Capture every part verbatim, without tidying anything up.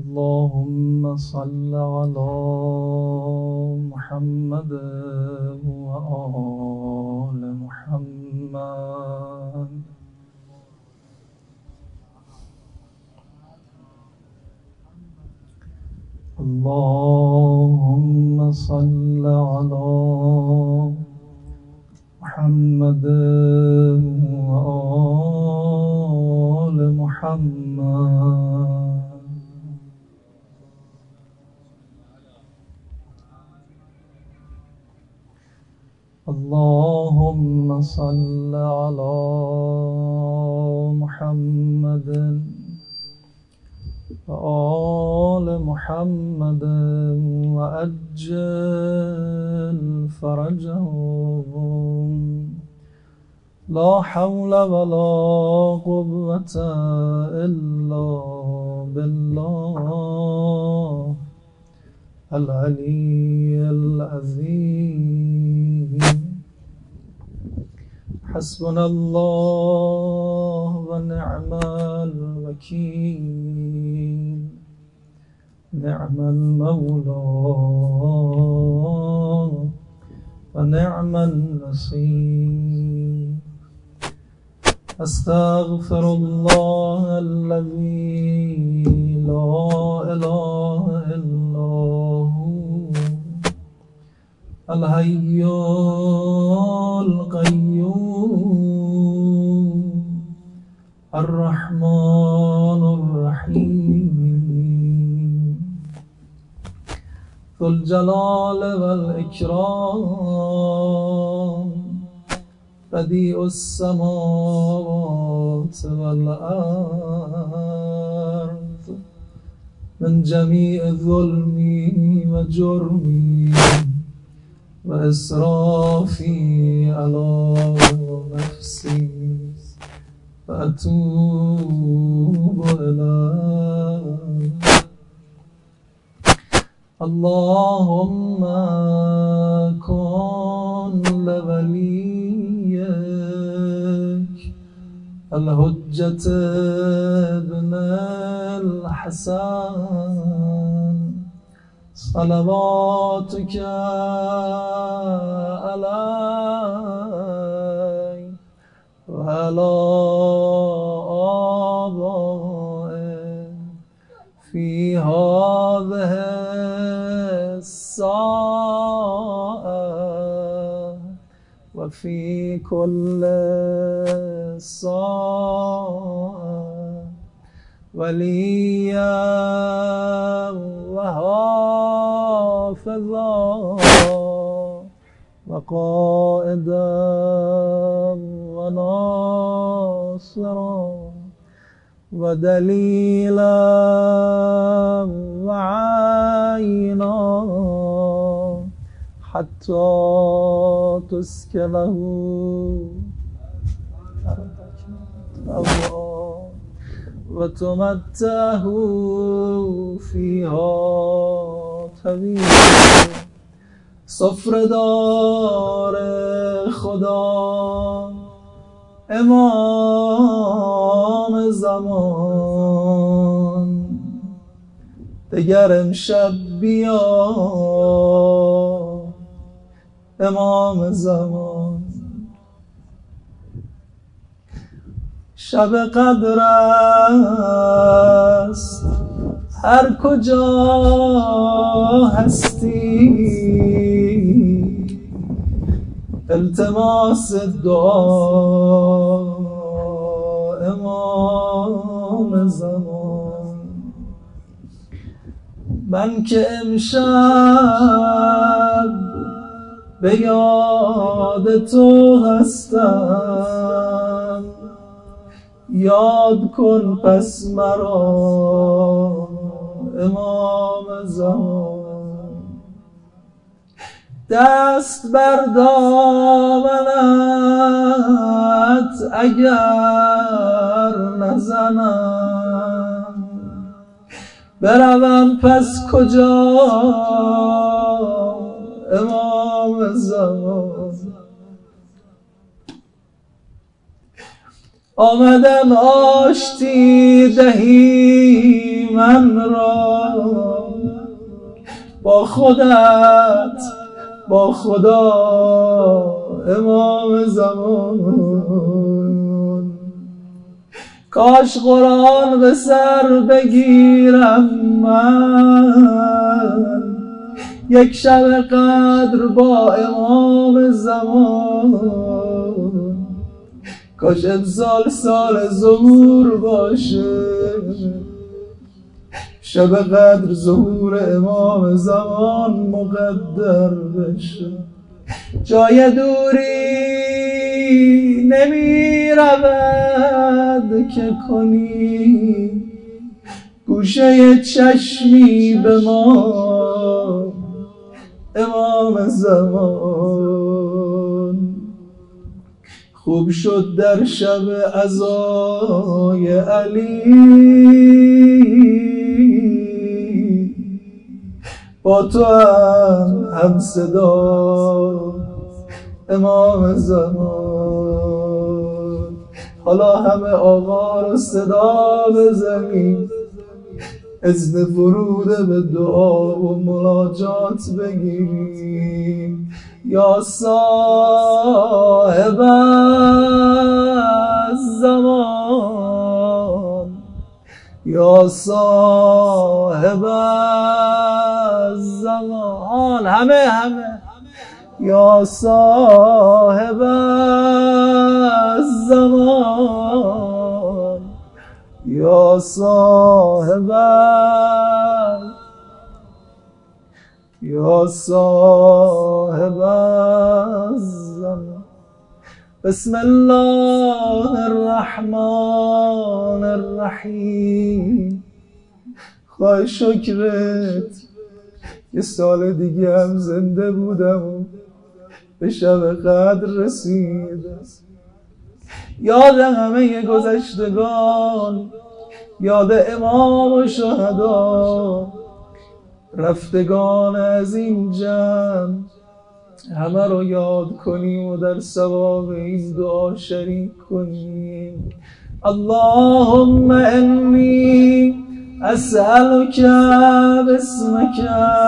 اللهم صل على محمد وآل محمد. اللهم صل على محمد وآل محمد. اللهم صل على محمد وآل محمد وأجل فرجهم. لا حول ولا قوة إلا بالله العلي العظيم. حسبنا الله ونعم الوكيل. نعم المولى ونعم النصير. أستغفر الله الذي لا إله إلا هو الحي القيوم الرحمن الرحيم ذو الجلال والإكرام بديع السماوات والأرض. من جميع ظلمي وجرمي وإسرافي على نفسي فأتوب إليك. اللهم كن لوليك الحجة ابن الحسن صلواتك عليه وعلى آبائه في هذه الساعة وفي كل ساعة وليا وحافظا وقائدا وناصرا ودليلا وعينا حتى تسكنه وتمتعه فيها طويلا. سفره‌دار خدا امام زمان دگر امشب بیا امام زمان. شب قدر است هر کجا هستی التماس دعا امام زمان. من که امشب به یاد تو هستم یاد کن پس مرا امام زمان. دست بر دامنت اگر نزنم بروم پس کجا امام زمان. آمدم آشتی دهی من را با خودت، با خدا امام زمان. کاش قرآن به سر بگیرم من، یک شب قدر با امام زمان. کاش امسال سال ظهور باشه، شب قدر ظهور امام زمان مقدر بشه. جای دوری نمی رود که کنی، گوشه چشمی به ما امام زمان. خوب شد در شب عزای علی، با تو هم, هم صدا امام زمان. حالا همه آقا رو صدا بزنیم، اذن ورود به دعا و مناجات بگیریم. یا صاحب الزمان، یا صاحب الزمان، همه همه یا صاحب الزمان، یا صاحب یا صاحب الزمان. بسم الله الرحمن الرحیم. خواهی شکرت یه سال دیگه هم زنده بودم و به شب قدر رسیدم. یاد همه گذشتگان، یاد امام و شهدا، رفتگان از این جمع همه رو یاد کنیم و در ثواب این دعا شریک کنیم. اللهم انی اسألک باسمک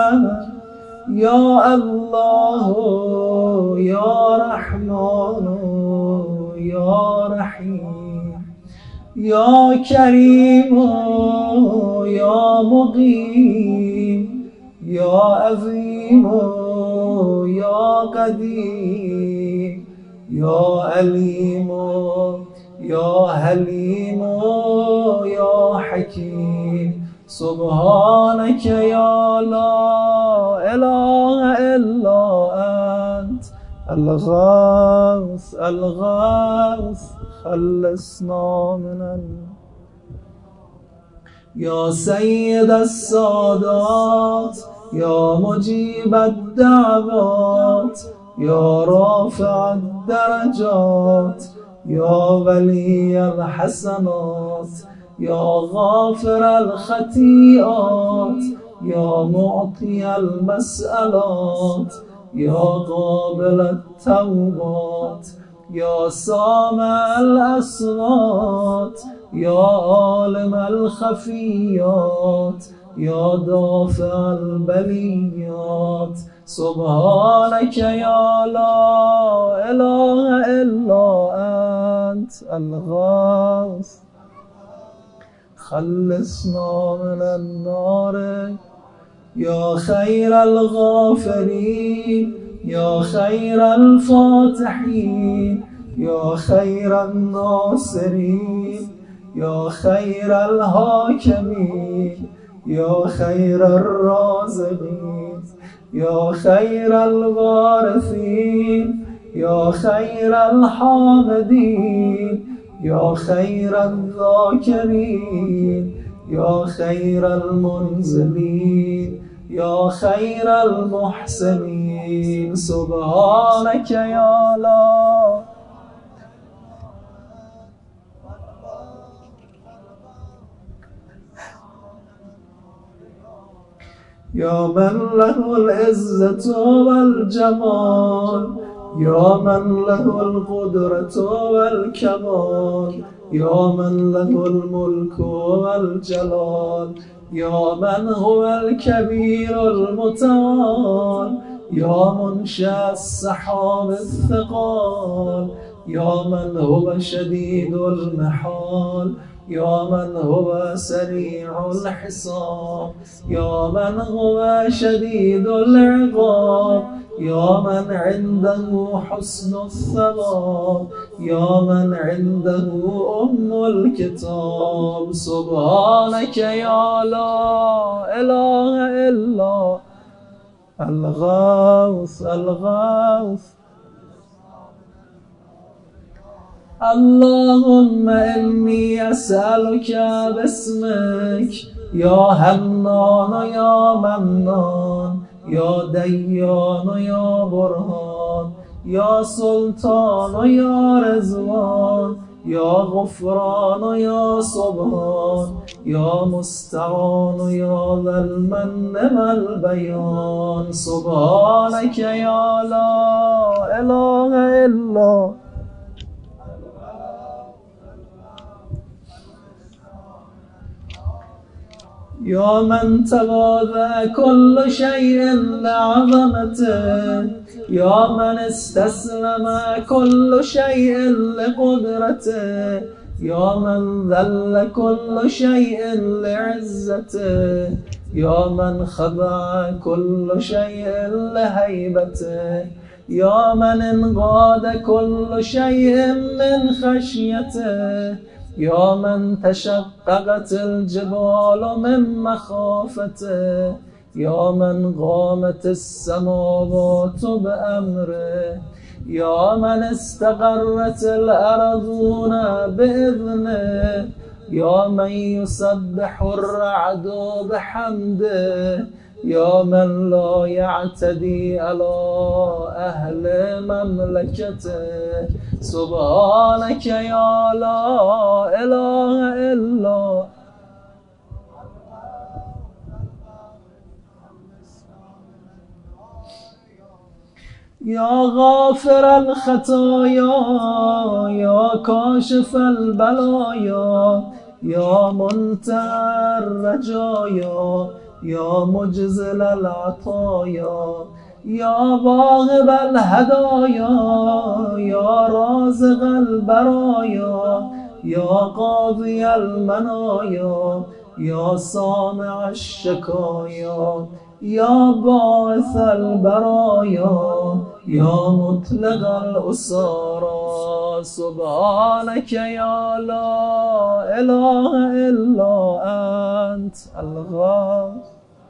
یا الله یا رحمان یا رحیم یا کریم یا مقیم یا عظیم یا قدیم یا علیم یا حلیم یا حکیم. سبحانك یا لا اله الا انت الغوث الغوث خلصنا من النار. یا سید السادات یا مجیب الدعوات یا رافع الدرجات یا ولی الحسنات یا غافر الخطیئات یا معطی المسئلات یا قابل التوبات یا سامع الاصوات یا عالم الخفیات یا دافع البلیات. سبحانك یا لا اله الا انت الغوث خلصنا من النار. یا خیر الغافرین یا خیر الفاتحین یا خیر الناصرین یا خیر الحاکمین یا خیر الرازقین یا خیر الوارثین یا خیر الحامدین یا خیر الذاکرین یا خیر المنزلین یا خیر المحسنین. سبحانك یا لا یا من له العزة والجمال یا من له القدرة والکمال يا من له الملك والجلال، يا من هو الكبير المتعال، يا منشأ السحاب الثقال، يا من هو شديد المحال، يا من هو سريع الحساب، يا من هو شديد العقاب، يا من عنده حسن الثواب، يا من عنده أم الكتاب. سبحانك يا لا إله إلا الغوث الغوث. اللهم إني أسألك باسمك يا حنان يا منان، يا ديان يا برهان، يا سلطان يا رضوان، يا غفران يا سبحان، يا مستعان يا ذا المن والبيان. سبحانك يا لا إله إلا يا من تواضع كل شيء لعظمته، يا من استسلم كل شيء لقدرته، يا من ذل كل شيء لعزته، يا من خضع كل شيء لهيبته، يا من انقاد كل شيء من خشيته، يا من تشققت الجبال من مخافته، يا من قامت السماوات بأمره، يا من استقرت الأرضون بإذنه، يا من يسبح الرعد بحمده، يا من لا يعتدي على أهل مملكته. سبحانك يا لا إله إلا يا غافر الخطايا، يا كاشف البلايا، يا منتهى الرجايا، يا مجزل العطايا، يا واهب الهدايا، يا رازق البرايا، يا قاضي المنايا، يا سامع الشكايا، يا باعث البرايا، يا مطلق الأسارى. سبحانك يا لا إله إلا أنت الغوث.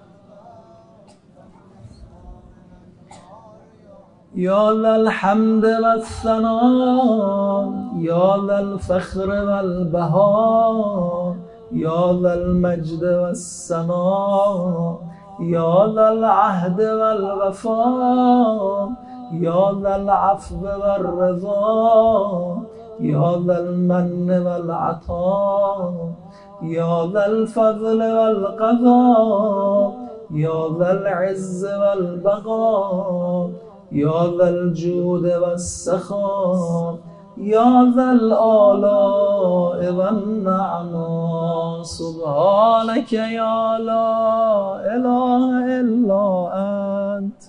يا ذا الحمد والثناء، يا ذا الفخر والبهاء، يا ذا المجد والسناء، يا ذا العهد والوفاء، يا ذا العفو والرضا، يا ذا المن والعطاء، يا ذا الفضل والقضاء، يا ذا العز والبقاء، يا ذا الجود والسخاء، يا ذا الآلاء والنعماء. سبحانك يا لا إله إلا أنت.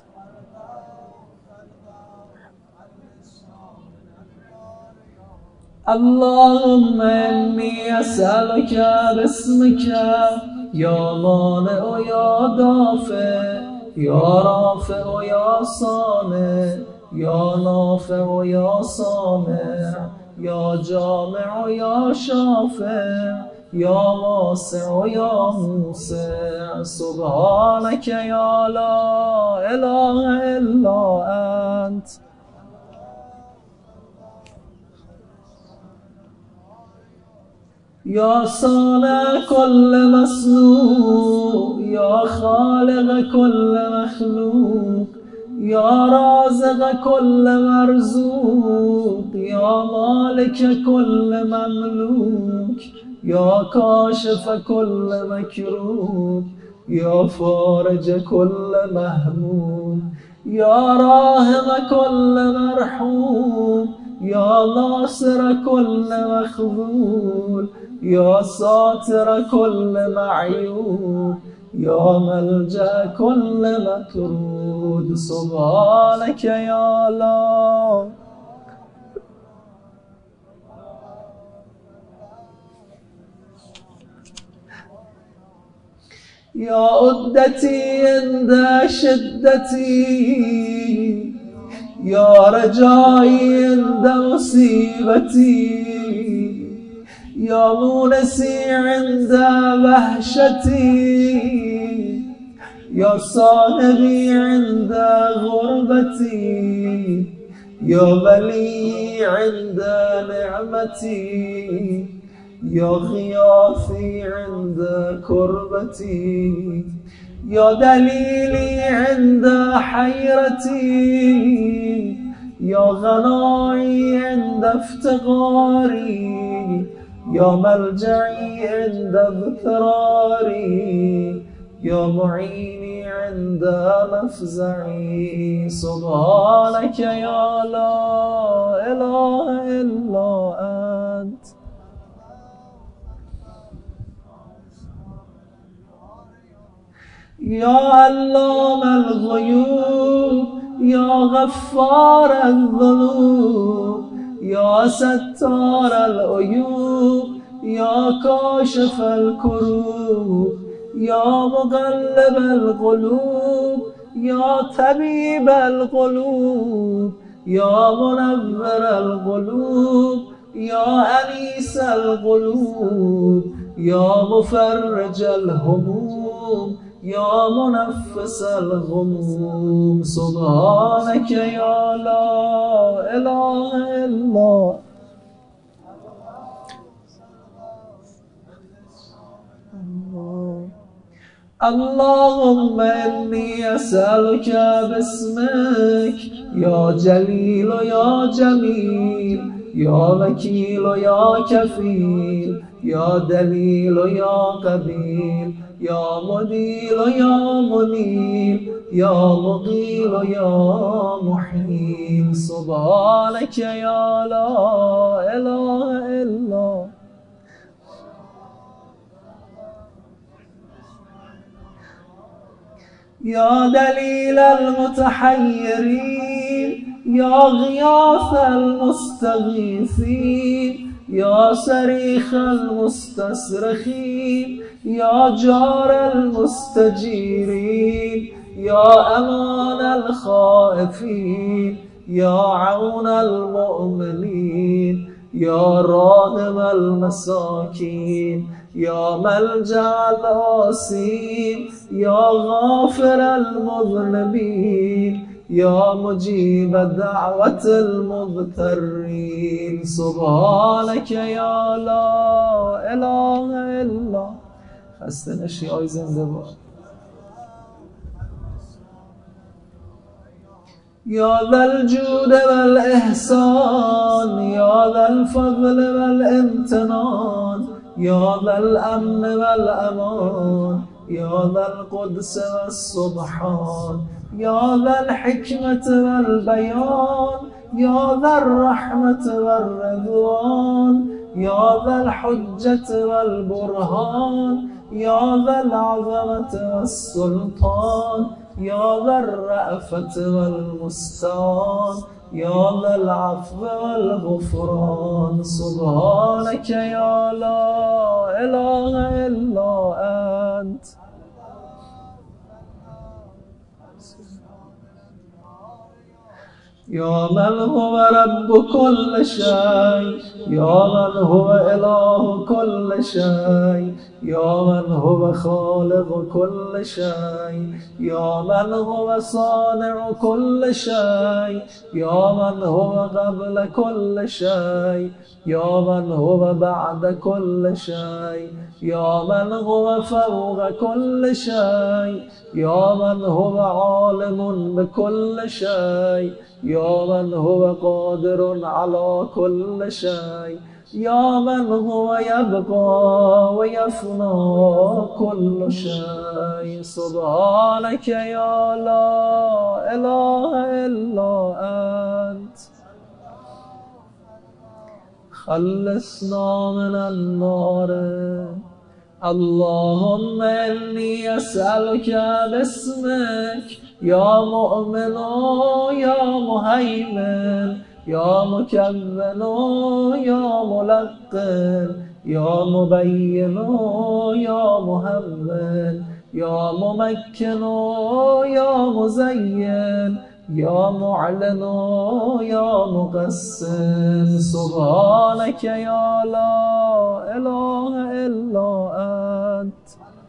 اللهم إني أسألك باسمك يا مانع يا دافع، يا رافع يا صانع، يا نافع يا سامع، يا جامع يا شافع، يا واسع يا موسع. سبحانك يا لا إله إلا أنت. يا صانع كل مصنوع، يا خالق كل مخلوق، يا رازق كل مرزوق، يا مالك كل مملوك، يا كاشف كل مكروب، يا فارج كل مهموم، يا راحم كل مرحوم، يا ناصر كل مخذول، يا ساتر كل معيوب، يا ملجأ كل مطرود. سبحانك يا الله. يا عدتي عند شدتي، يا رجائي عند مصيبتي، يا مونسي عند وحشتي، يا صاحبي عند غربتي، يا ولي عند نعمتي، يا غياثي عند كربتي، يا دليلي عند حيرتي، يا غنائي عند افتقاري، يا ملجئي عند اضطراري، يا معيني عند مفزعي. سبحانك يا لا إله إلا أنت. يا علام الغيوب، يا غفار الذنوب، يا ستار العيوب، يا كاشف الكروب، يا مقلب القلوب، يا طبيب القلوب، يا منور القلوب، يا أنيس القلوب، يا مفرج الهموم، يا منفس الغموم. سبحانك يا لا إله إلا الله. اللهم إني أسألك باسمك يا جليل يا جميل، يا وكيل يا كفيل، يا دليل يا قبيل، يا مدير يا منير، يا مقيل يا محيي. سبحانك يا لا إله إلا. يا دليل المتحيرين، يا غياث المستغيثين، يا صريخ المستصرخين، يا جار المستجيرين، يا أمان الخائفين، يا عون المؤمنين، يا راحم المساكين، يا ملجأ الآسين، يا غافر المذنبين، يا مجيب دعوة المضطرين. سبحانك يا لا إله إلا. خسته نشی آی زنده باد. يا ذا الجود والإحسان، يا ذا الفضل والامتنان، يا ذا الأمن والأمان، يا ذا القدس والسبحان، يا ذا الحكمة والبيان، يا ذا الرحمة والرضوان، يا ذا الحجة والبرهان، يا ذا العظمة والسلطان، يا ذا الرأفة والمستعان، يا ذا العفو والغفران. سبحانك يا لا إله إلا أنت. يا من هو رب كل شيء، يا من هو إله كل شيء، يا من هو خالق كل شيء، يا من هو صانع كل شيء، يا من هو قبل كل شيء، يا من هو بعد كل شيء، يا من هو فوق كل شيء، يا من هو عالم بكل شيء، يا من هو قادر على كل شيء، يا من هو يبقى ويفنى كل شيء. سبحانك يا لا إله إلا أنت. خلصنا من النار. اللهم إني أسألك باسمك يا مؤمن يا مهيمن يا مكون يا ملقن يا مبين يا مهون يا ممكن يا مزين يا معلن يا مقسم. سبحانك يا لا إله إلا أنت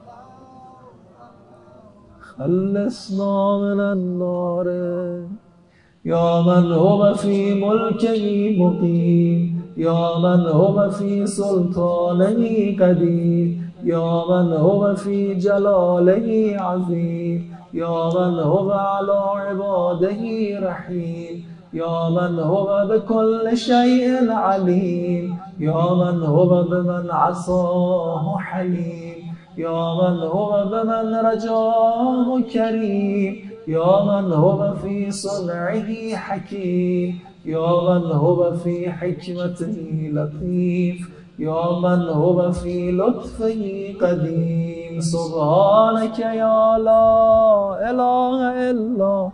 خلصنا من النار. يا من هو في ملكه مقيم يا من هو في سلطانه قدير يا من هو في جلاله عظيم يا من هو على عباده رحيم يا من هو بكل شيء عليم يا من هو بمن عصاه حليم يا من هو بمن رجاه كريم يا من هو في صنعه حكيم يا من هو في حكمته لطيف يا من هو في لطفه قديم. سبحانك يا لا إله إلا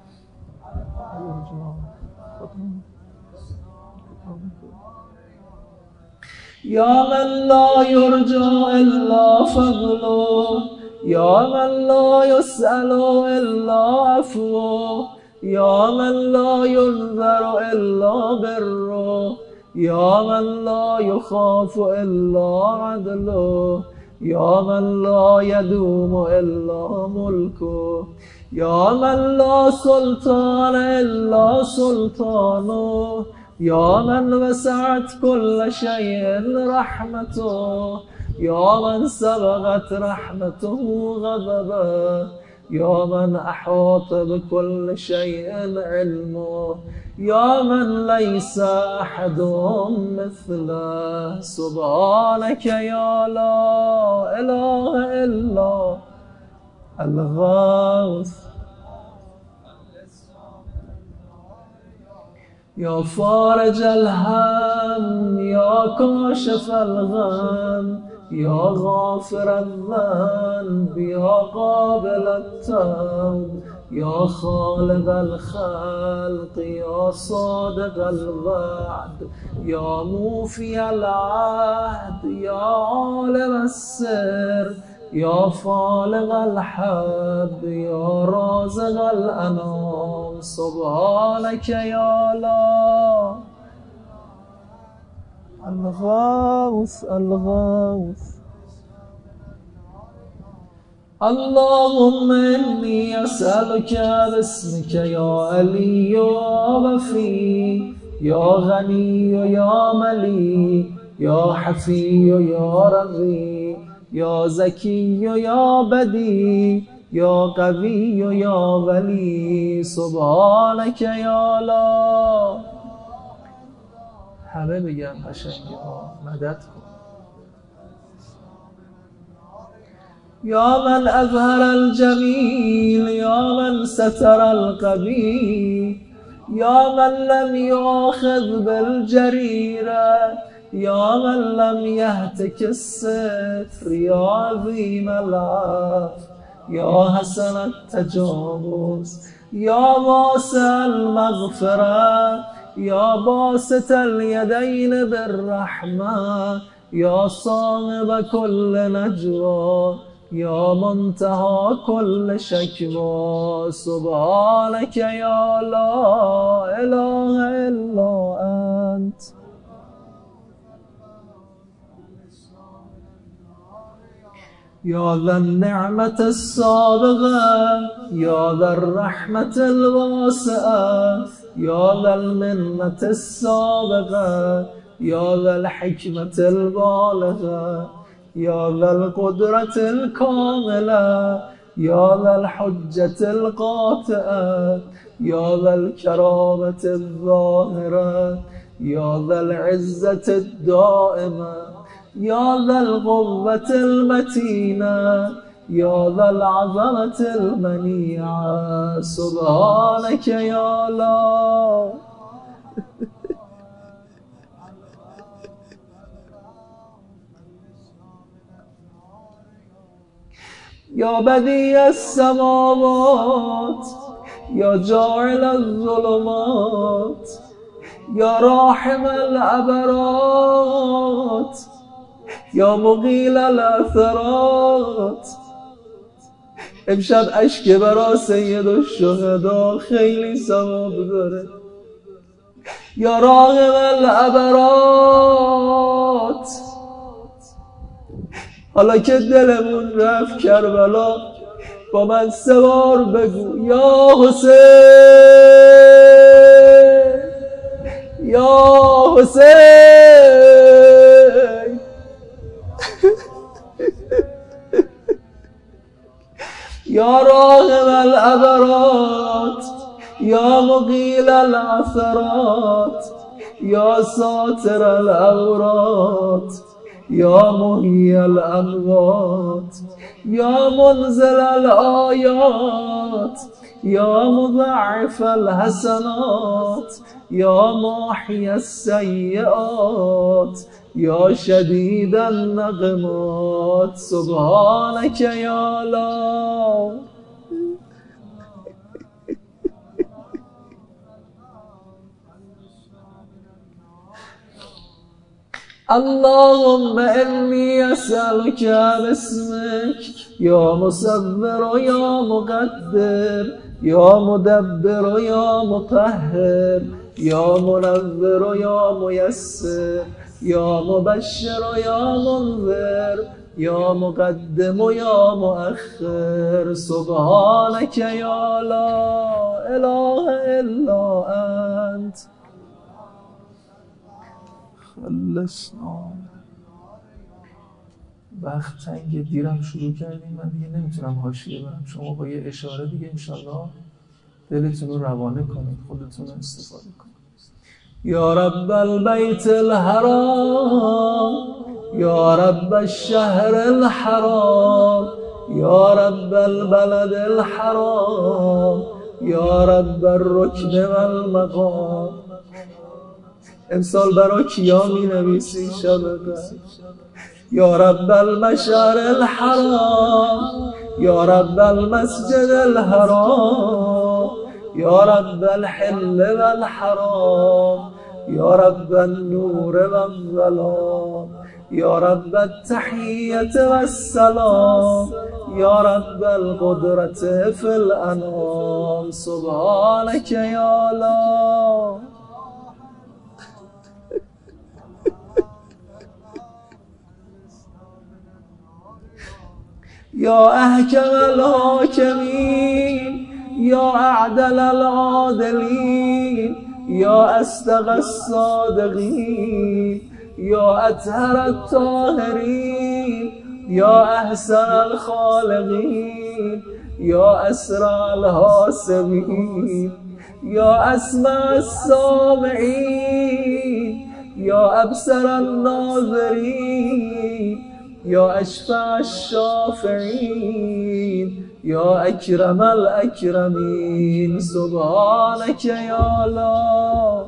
يا من لا يرجى إلا فضله يا من لا يسأل إلا عفوه يا من لا ينذر إلا بره يا من لا يخاف إلا عدله يا من لا يدوم إلا ملكه يا من لا سلطان إلا سلطانه يا من وسعت كل شيء رحمته يا من سبقت رحمته غضبه يا من أحاط بكل شيء علمه يا من ليس أحد مثله. سبحانك يا لا إله إلا الغوث يا فارج الهم يا كاشف الغم يا غافر الذنب يا قابل التوب يا خالق الخلق يا صادق الوعد يا موفي العهد يا عالم السر يا فالق الحب يا رازق الأنام. سبحانك يا لا الغوث الغوث. اللهم إني أسألك باسمك يا علي يا وفي يا غني يا ملي يا حفي يا رغي يا زكي يا بدي يا قوي يا ولي. سبحانك يا لا همه بگن قشنگی ها مدد کن. يا من أظهر الجميل يا من ستر القبيح يا من لم يؤاخذ بالجريرة يا من لم يهتك الستر يا عظيم العفو يا حسن التجاوز يا واسع المغفرة يا باسط اليدين بالرحمة يا صاحب كل نجوى يا منتهى كل شكوى. سبحانك يا لا إله إلا أنت يا ذا النعمة السابغة يا ذا الرحمة الواسعة يا ذا المنة السابقة يا ذا الحكمة البالغة يا ذا القدرة الكاملة يا ذا الحجة القاطئة يا ذا الكرامة الظاهرة يا ذا العزة الدائمة يا ذا القوة المتينة يا ذا العظمة المنيعة. سبحانك يا لا یا بدیع السماوات یا جاعل الظلمات یا راحم العبرات یا مقیل الاثرات. امشب اشک برا سید الشهدا خیلی ثواب داره. یا راغب العبرات، حالا که دلمون رفت کربلا با من سه بار بگو یا حسین یا حسین. یا راغب العبرات یا مقیل العثرات یا ساتر العورات یا محیی الاموات یا منزل الآیات یا مضاعف الحسنات یا ماحی السیئات یا شدید النقمات. سبحانك یا الله. اللهم إني أسألك باسمك يا مصور يا مقدر يا مدبر يا مطهر يا منور يا ميسر يا مبشر يا منذر يا مقدم يا مؤخر. سبحانك يا لا إله إلا أنت. خلصنا. وقت تنگه، دیرم شروع کردیم، من دیگه نمیتونم حاشیه برم. شما با یه اشاره دیگه انشالله دلتون رو روانه کنید، خودتون رو استفاده کنید. یا رب البیت الحرام یا رب الشهر الحرام یا رب البلد الحرام یا رب الرکن والمقام. امسال برا کیا می نویسی شب قدر؟ یا رب المشعر الحرام یا رب المسجد الحرام یا رب الحل والحرام یا رب النور والظلام یا رب التحیة والسلام یا رب القدرة فی الانام. سبحانك یا الله. یا احکم الحاکمین یا اعدل العادلین یا اصدق الصادقین یا اطهر الطاهرین یا احسن الخالقین یا اسرع الحاسبین یا اسمع السامعین یا ابصر الناظرین یا اشفع الشافعین یا اکرم الاکرمین. سبحانك یا الله.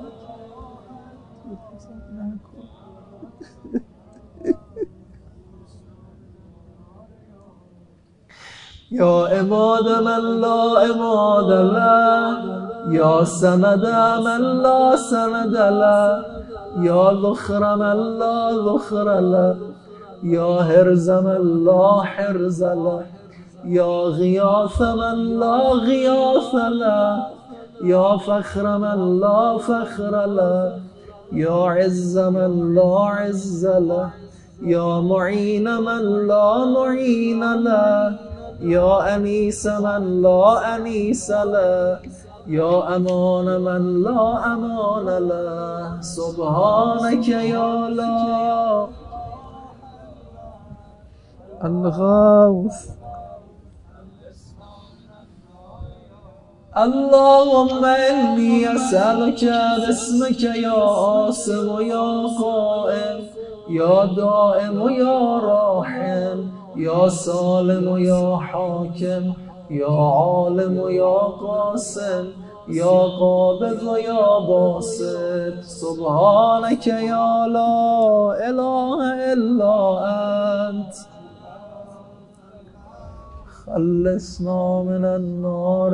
یا عماد من لا عماد له یا سند من لا سند له یا ذخر من لا ذخر له یا حرز من لا حرز له یا غیاث من لا غیاث له یا فخر من لا فخر له یا عز من لا عز له یا معین من لا معین له یا انیس من لا انیس له یا امان من لا امان له. سبحانك یا الله. الغوث. اللهم إني أسألك باسمك يا عاصم يا قائم يا دائم يا راحم يا سالم يا حاكم يا عالم يا قاسم يا قابض يا باسط. سبحانك يا لا إله إلا أنت. خلصنا من النار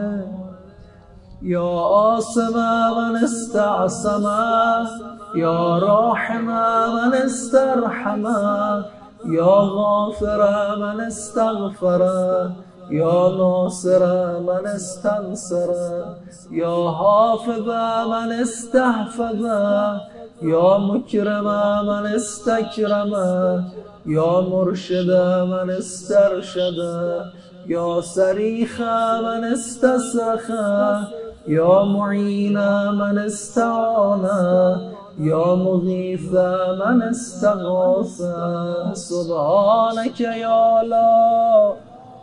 يا عاصم من استعصم يا راحم من استرحم يا غافر من استغفر يا ناصر من استنصر يا حافظ من استحفظ يا مكرم من استكرم يا مرشد من استرشد يا صريخ من استصرخ يا معين من استعان يا مغيث من استغاث سبحانك يا الله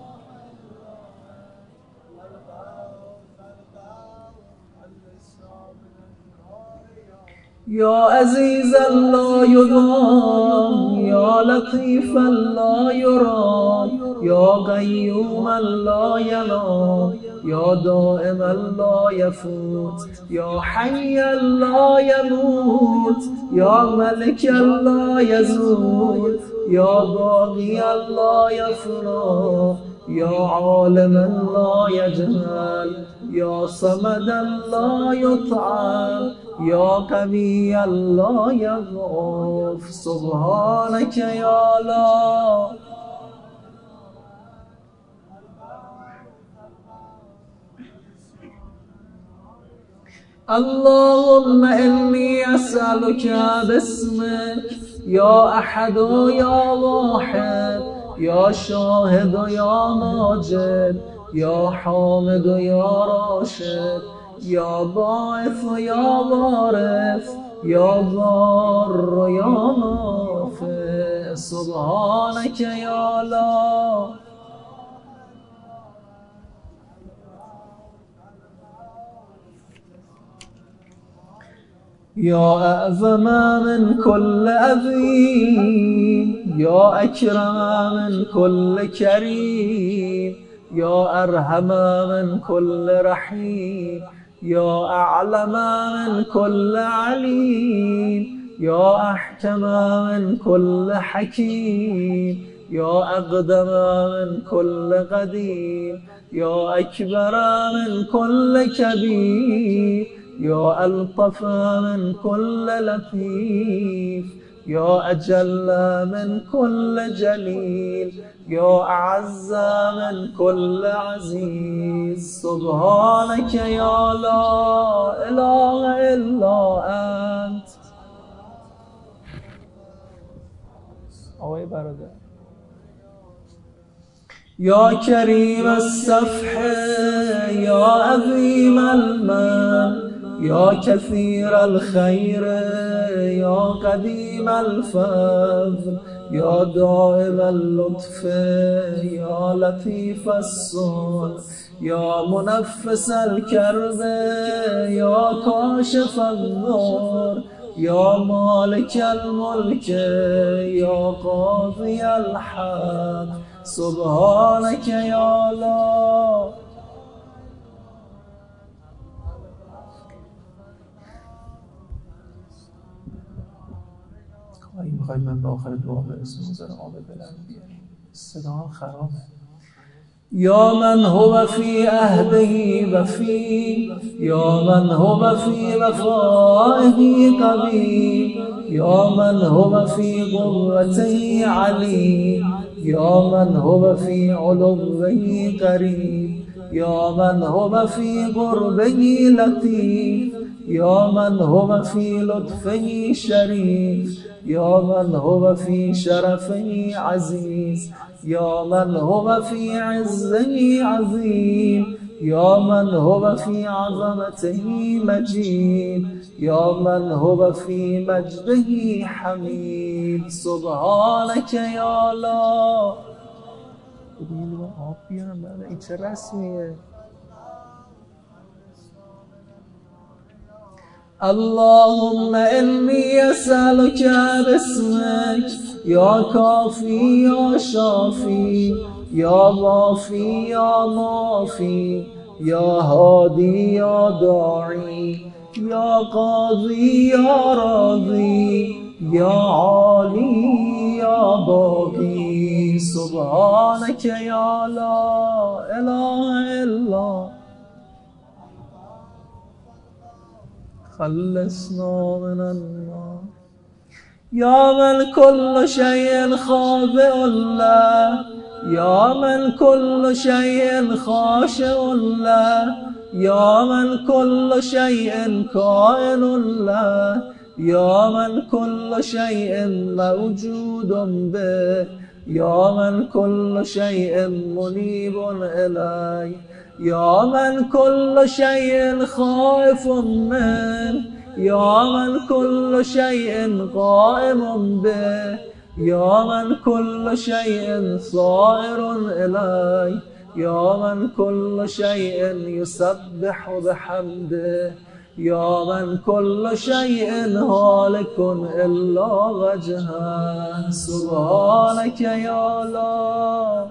يا عزيزا لا يضام يا لطيفا لا يرام يا قيوما لا ينام يا دائما لا يفوت يا حيا لا يموت يا ملكا لا يزول يا باغيا لا يفنى يا عالما لا يجهل يا صمدا لا يطعم يا قويا لا يضعف سبحانك يا الله اللهم إني أسألك باسمك يا أحد يا واحد يا شاهد يا ماجد يا حامد يا راشد يا باعث يا وارث يا ضار يا نافع سبحانك يا الله يا أعظم من كل عظيم يا أكرم من كل كريم يا أرحم من كل رحيم يا أعلم من كل عليم يا أحكم من كل حكيم يا أقدم من كل قديم يا أكبر من كل كبير يا ألطف من كل لطيف يا أجل من كل جليل يا أعز من كل عزيز سبحانك يا لا إله إلا أنت. آقای برادر يا كريم الصفح يا عظيم المن يا كثير الخير يا قديم الفضل يا دائم اللطف يا لطيف الصنع يا منفس الكرب يا كاشف الضر يا مالك الملك يا قاضي الحق سبحانك يا الله. خواهی میخواید من به آخر دعا برسیم و ذره آب بلند بیاریم صدا هم خرابه. یا من هو فی عهده وفی یا من هو فی وفائه قوی یا من هو فی قوته علی یا من هو فی علوه قریب یا من هو فی قربه لطیف یا من هو فی لطفه شریف یا من هو فی شرفه عزیز یا من هو فی عزه عظیم یا من هو فی عظمته مجید یا من هو فی مجده حمید سبحانك یا الله. ببینید آب بیارم بعد این چه رسمیه. اللهم إني أسألك باسمك يا كافي يا شافي يا وافي يا مافي يا هادي يا داعي يا قاضي يا راضي يا عالي يا باقي سبحانك يا لا إله إلا خلصنا من النار. يا من كل شيء خاضع له، يا من كل شيء خاشع له، يا من كل شيء كائن له، يا من كل شيء موجود به، يا من كل شيء منيب إليه، يا من كل شيء خائف منه، يا من كل شيء قائم به، يا من كل شيء صائر إليه، يا من كل شيء يسبح بحمده، يا من كل شيء هالك إلا وجهه. سبحانك يا الله.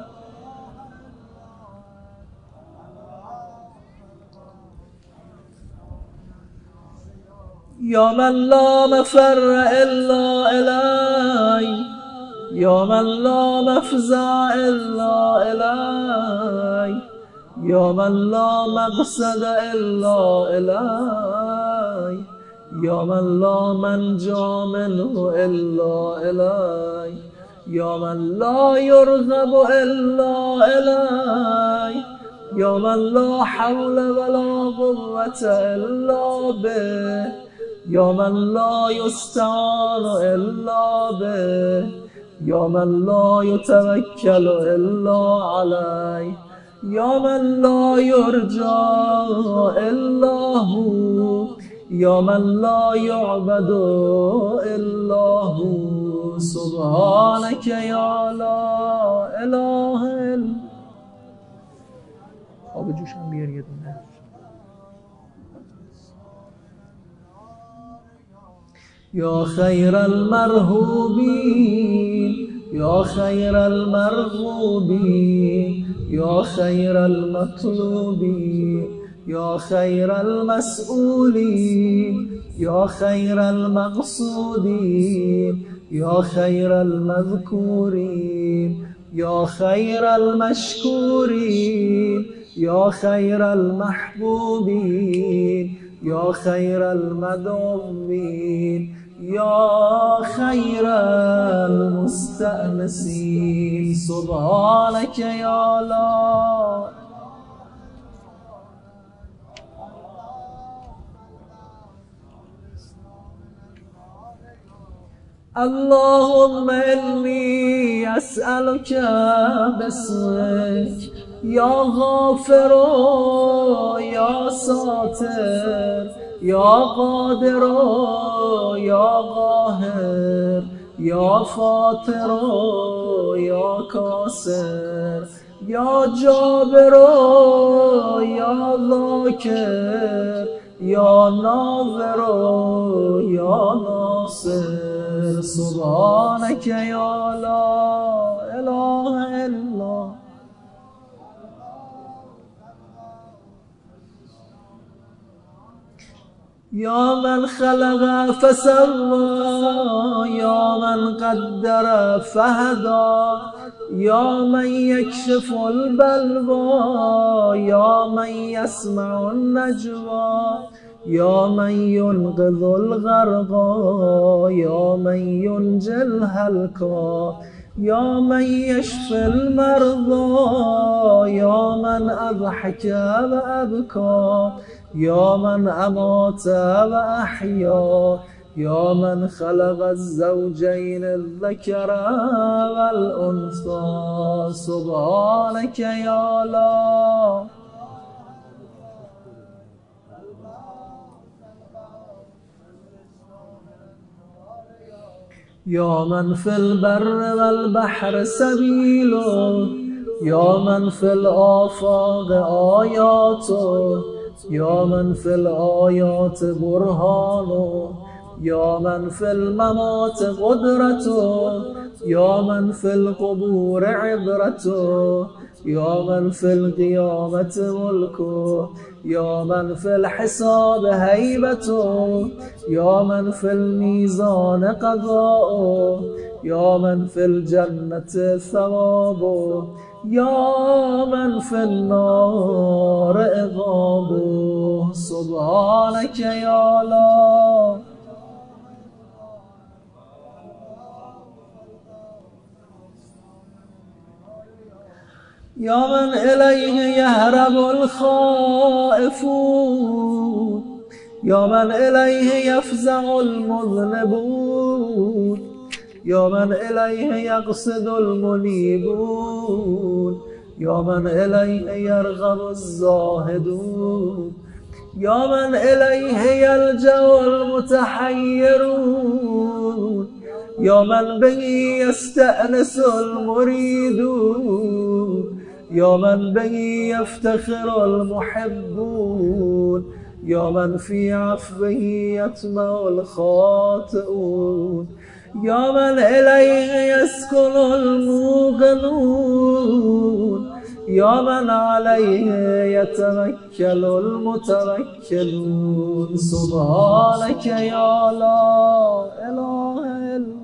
يا من لا مفر إلا إليه، يا من لا مفزع إلا إليه، يا من لا مقصد إلا إليه، يا من لا منجا منه إلا إليه، يا من لا يرغب إلا إليه، يا من لا حول ولا قوة إلا به، يا من لا يستعان إلا به، يا من لا يتوكل إلا عليه، يا من لا يرجى إلا هو، يا من لا يعبد إلا هو. سبحانك يا لا إله إلا. آب جوشم بیار یه دونه. يا خير المرهوبين، يا خير المرغوبين، يا خير المطلوبين، يا خير المسؤولين، يا خير المقصودين، يا خير المذكورين، يا خير المشكورين، يا خير المحبوبين، يا خير المدعوين، يا خير المستأنسين. سبحانك يا لا. اللهم إني أسألك باسمك يا غافر يا ساتر يا قادر يا قاهر يا فاطر يا كاسر يا جابر يا ذاكر يا ناظر يا ناصر. سبحانك يا لا إله إلا. يا من خلق فسوى يا من قدر فهدى يا من يكشف البلوى يا من يسمع النجوى يا من ينقذ الغرقى يا من ينجي الهلكى يا من يشفي المرضى يا من أضحك وأبكى يا من أمات وأحيا يا من خلق الزوجين الذكر والأنثى. سبحانك يا لا. يا من في البر والبحر سبيله يا من في الآفاق آياته يا من في الآيات برهانه يا من في الممات قدرته يا من في القبور عبرته يا من في القيامة ملكه يا من في الحساب هيبته يا من في الميزان قضاؤه يا من في الجنة ثوابه يا من في النار عقابه سبحانك يا الله. يا من إليه يهرب الخائفون يا من إليه يفزع المذنبون يا من إليه يقصد المنيبون يا من إليه يرغب الزاهدون يا من إليه يلجأ المتحيرون يا من به يستأنس المريدون يا من به يفتخر المحبون يا من في عفوه يطمع الخاطئون يا من إليه يسكن الموقنون يا من عليه يتوكل المتوكلون سبحانك يا لا إله إلا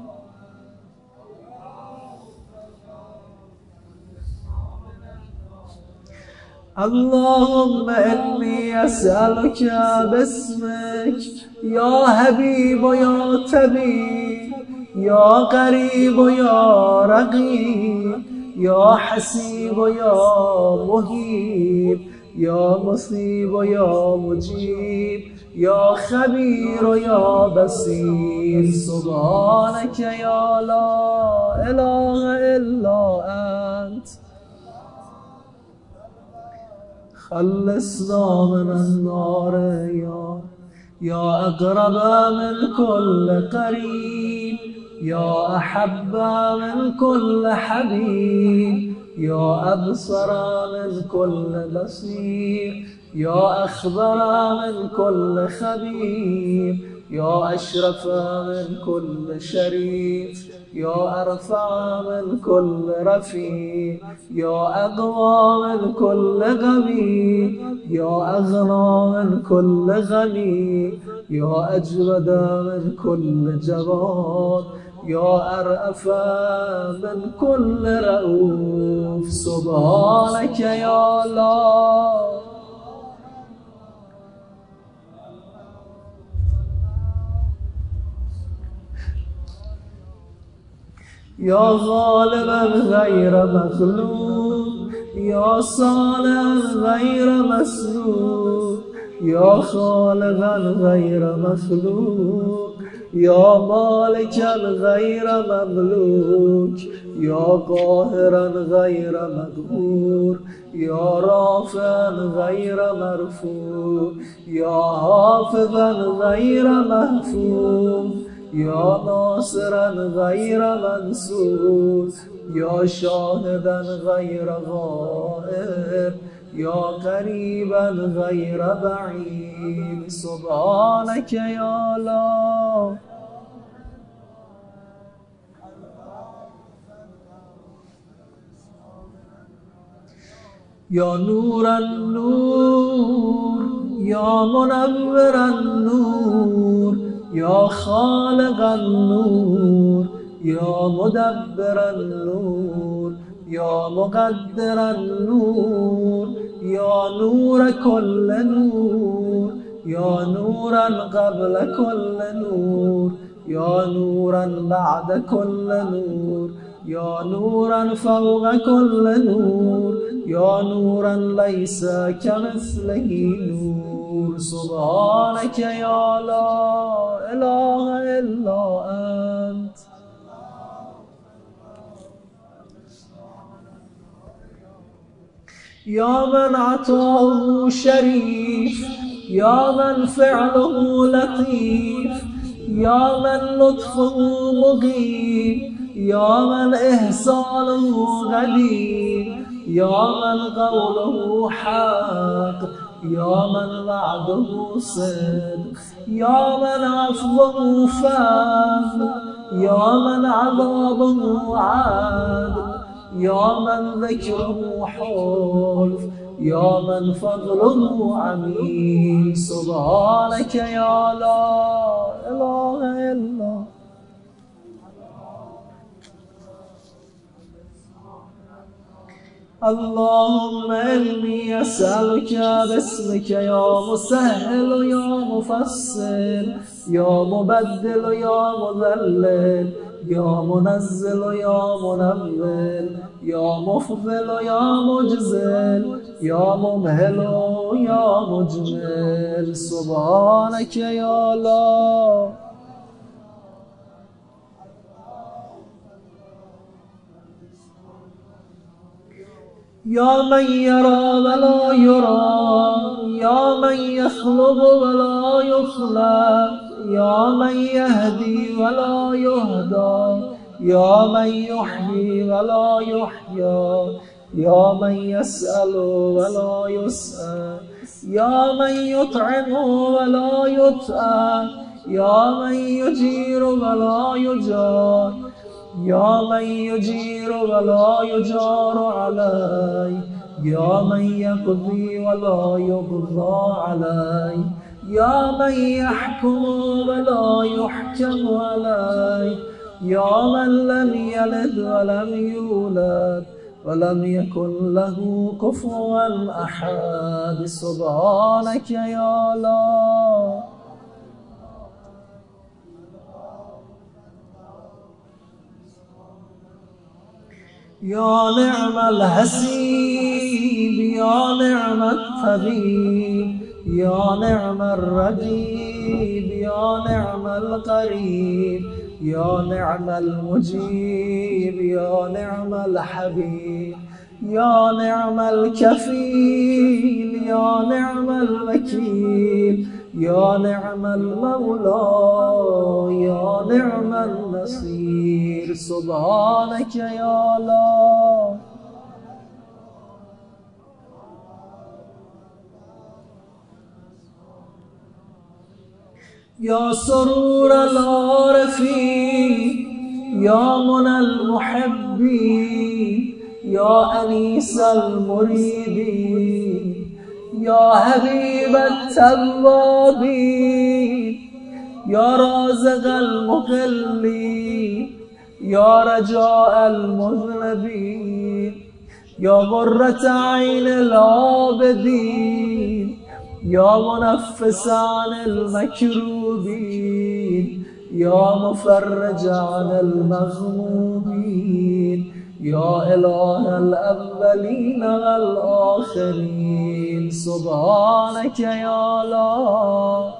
اللهم إني أسألك باسمك يا حبيب يا طبيب يا قريب يا رقيب يا حسيب يا مهيب يا مصيب يا مجيب يا خبير يا بصير سبحانك يا لا إله إلا أنت خلصنا من النار يا يا أقرب من كل قريب يا أحب من كل حبيب يا أبصر من كل بصير يا أخبر من كل خبير يا أشرف من كل شريف يا أرفع من كل رفيع يا أقوى من كل قوي يا أغنى من كل غني يا أجود من كل جواد يا أرأف من كل رؤوف سبحانك يا الله. يا غالبا غير مغلوب يا صالحا غير مسلوب يا خالقا غير مخلوق يا مالكا غير مملوك يا قاهرا غير مقهور يا رافعا غير مرفوع يا حافظا غير محفوظ يا ناصرا غير منصور يا شاهدا غير غائب يا قريبا غير بعيد سبحانك يا الله. يا نور النور يا منور النور يا خالق النور يا مدبر النور يا مقدر النور يا نور كل نور يا نورا قبل كل نور يا نورا بعد كل نور يا نورا فوق كل نور يا نورا ليس كمثله نور سبحانك يا لا إله إلا أنت. يا من عطاه شريف يا من فعله لطيف يا من لطفه مغيب يا من إحسانه غدير يا من قوله حق يا من وعده صدق يا من عفوه فضل يا من عذابه عدل يا من ذكره حلف يا من فضله عميم سبحانك يا لا إله إلا اللهم إني أسألك باسمك يا مسهل يا مفصل يا مبدل يا مذلل يا منزل يا منول يا مفضل يا مجزل يا ممهل يا مجمل سبحانك يا الله. يا من يرى ولا يرى يا من يخلق ولا يخلق يا من يهدي ولا يهدى يا من يحيي ولا يحيى يا من يسأل ولا يسأل يا من يطعم ولا يطعم يا من يجير ولا يجار يا من يجير ولا يجار عليه يا من يقضي ولا يقضى عليه يا من يحكم ولا يحكم عليه يا من لم يلد ولم يولد ولم يكن له كفوا أحد سبحانك يا الله. يا نعم الحسيب يا نعم الطبيب يا نعم الرقيب يا نعم القريب يا نعم المجيب يا نعم الحبيب يا نعم الكفيل يا نعم الوكيل يا نعم المولى يا نعم النصير سبحانك يا الله. يا سرور العارفين يا منى المحبين يا أنيس المريدين يا حبيب التوابين يا رازق المقلين يا رجاء المذنبين يا غرة عين العابدين يا منفس عن المكروبين يا مفرج عن المغمومين يا إله الأولين والآخرين سبحانك يا الله.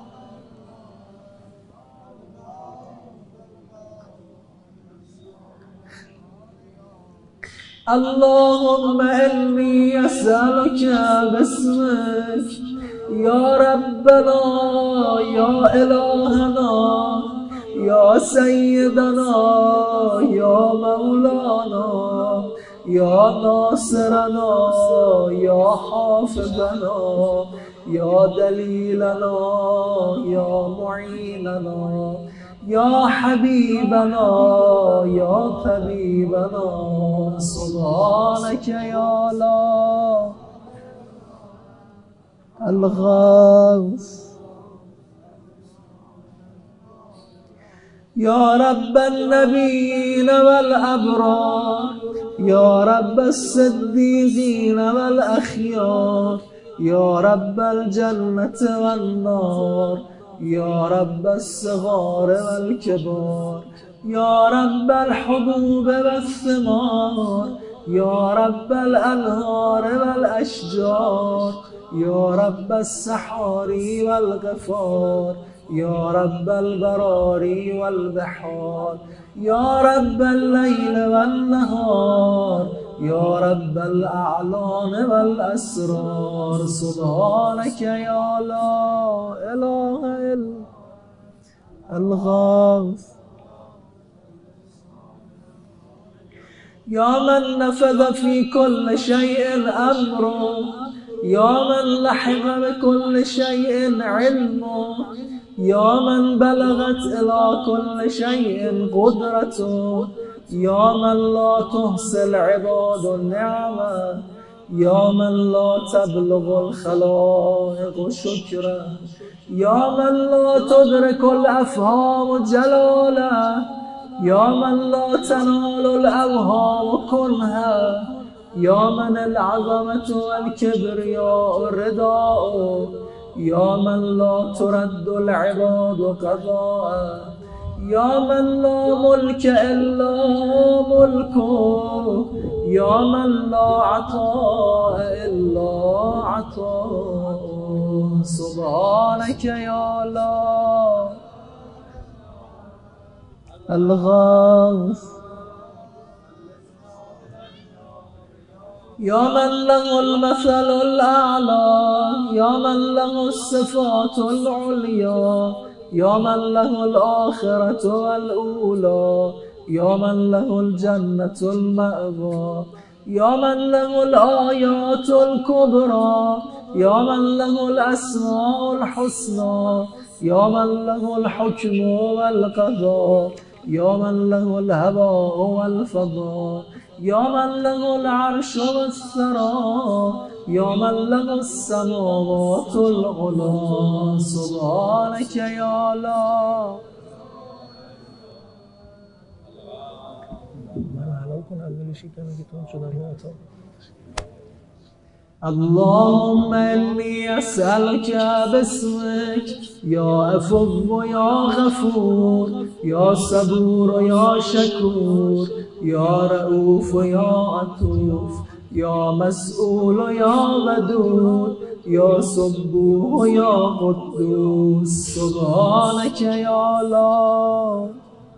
اللهم إني أسألك باسمك يا ربنا يا إلهنا يا سيدنا يا مولانا يا ناصرنا يا حافظنا يا دليلنا يا معيننا يا حبيبنا يا طبيبنا سبحانك يا الله. الغوث يا رب النبيين والأبرار يا رب الصديقين والأخيار يا رب الجنة والنار يا رب الصغار والكبار يا رب الحبوب والثمار يا رب الأنهار والأشجار يا رب السحار والغفار يا رب البراري والبحار يا رب الليل والنهار يا رب الأعلام والأسرار سبحانك يا لا إله إلا الغوث يا من نفذ في كل شيء أمره يا من لحق بكل شيء علمه يا من بلغت إلى كل شيء قدرته يا من لا تحصي العباد النعمة يا من لا تبلغ الخلائق شكره يا من لا تدرك الأفهام جلاله يا من لا تنال الأوهام كنها يا من العظمة والكبرياء رداء، يا من لا ترد العباد قضاء، يا من لا ملك إلا ملكه، يا من لا عطاء إلا عطاء. سبحانك يا الله الغوث، يا من له المثل الأعلى، يا من له الصفات العليا، يا من له الآخرة والأولى، يا من له الجنة المأوى، يا من له الآيات الكبرى، يا من له الأسماء الحسنى، يا من له الحكم والقضاء، يا من له الهباء والفضاء، يا من له العرش والثرى، يا من له السماوات العلى. سبحانك يا الله. اللهم إني أسألك باسمك يا عفو يا غفور، يا صبور يا شكور، يا رؤوف يا عطوف، يا مسؤول يا ودود، يا صبوح يا قدوس. سبحانك يا الله.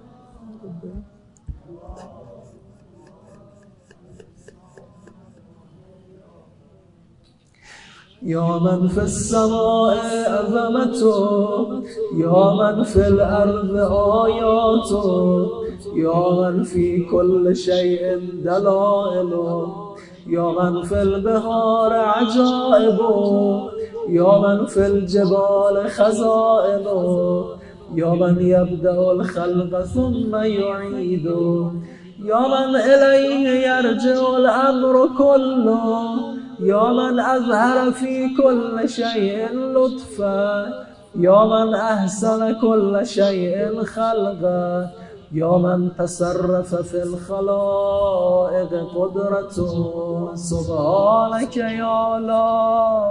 يا من في السماء عظمته، يا من في الأرض آياته، يا من في كل شيء دلائله، يا من في البحار عجائبه، يا من في الجبال خزائنه، يا من يبدأ الخلق ثم يعيده، يا من إليه يرجع الأمر كله، يا من أظهر في كل شيء لطفا، يا من أحسن كل شيء خلقا، يا من تصرف في الخلائق قدرته. سبحانك يا الله.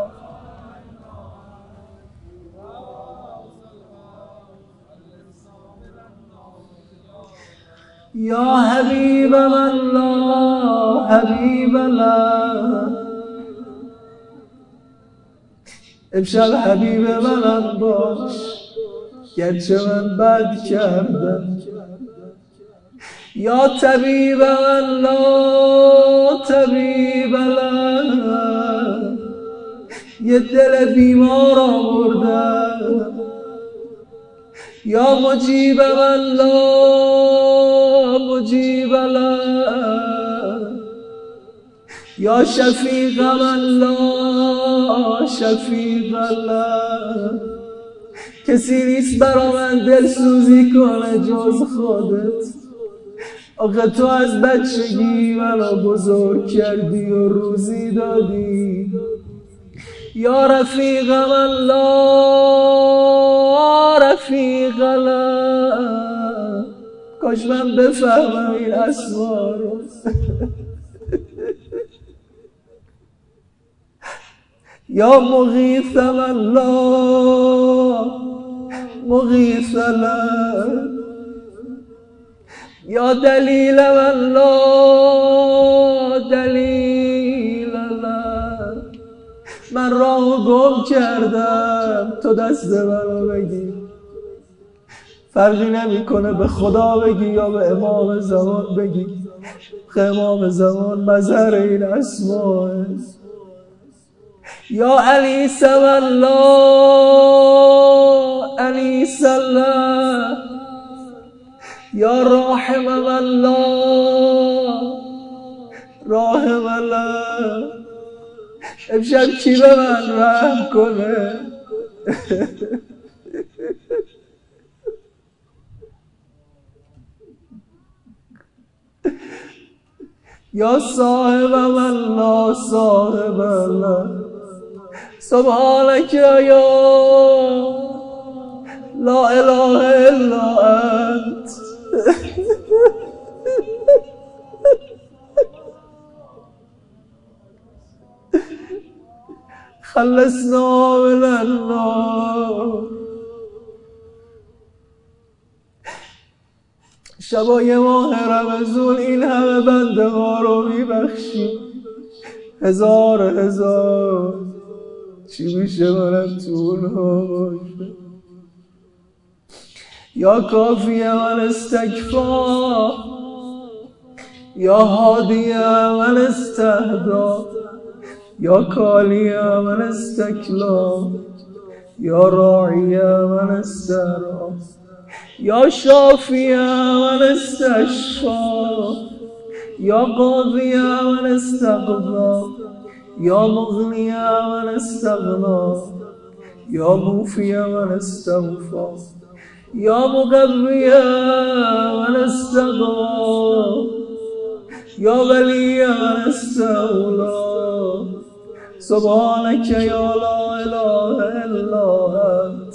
يا حبيب من لا حبيب له، امشب حبیب منم باش گرچه من بد کردم. یا طبیب من لا طبیب له، یه دل بیمار آوردم. یا مجیب من لا مجیب له، یا شفیق من لا شفیق له. کسی نیست برا من دل سوزی کنه جز خودت. آخه تو از بچگی منو بزرگ کردی و روزی دادی. یا رفیق من لا رفیق له. کاش من بفهمم این اسما رو. یا مغیث من لا مغیث له، یا دلیل من لا دلیل له. من راهو گم کردم تو دست منو بگی. فرقی نمیکنه به خدا بگی یا به امام زمان بگی. امام زمان مظهر این اسماء. یا انیس من لا انیس له، یا راحم من لا راحم له. امشب کی به من رحم کنه؟ یا صاحب من لا صاحب له. سبحانك يا لا اله الا انت. خلصنا من النار. شبای ماه رمضان این همه بنده ها رو میبخشی، هزار هزار چی میشه منم تو اونها باشه. یا کافی من استکفا، یا هادی من استهدا، یا کالی من استکلا، یا راعی من استرا، یا شافی من استشفا، یا قاضی من استقضا، یا مغنی من استغنا، یا موفی من استوفا، یا مقوی من استقوا، یا ولی من استولا. سبحانك یا لا اله الا انت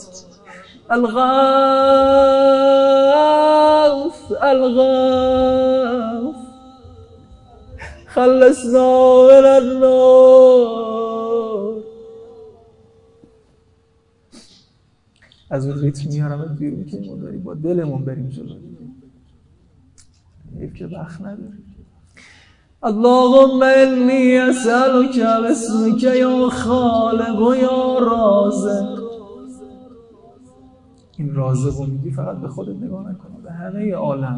الغوث الغوث خلصنا من النار. از اون ریتم میارم بیرون که ما داریم با دلمون بریم جلو، حیف که وقت نداریم. اللهم انی اسألک باسمک یا خالق و یا رازق. این رازق رو میگی فقط به خودت نگاه نکنی، به همه عالم.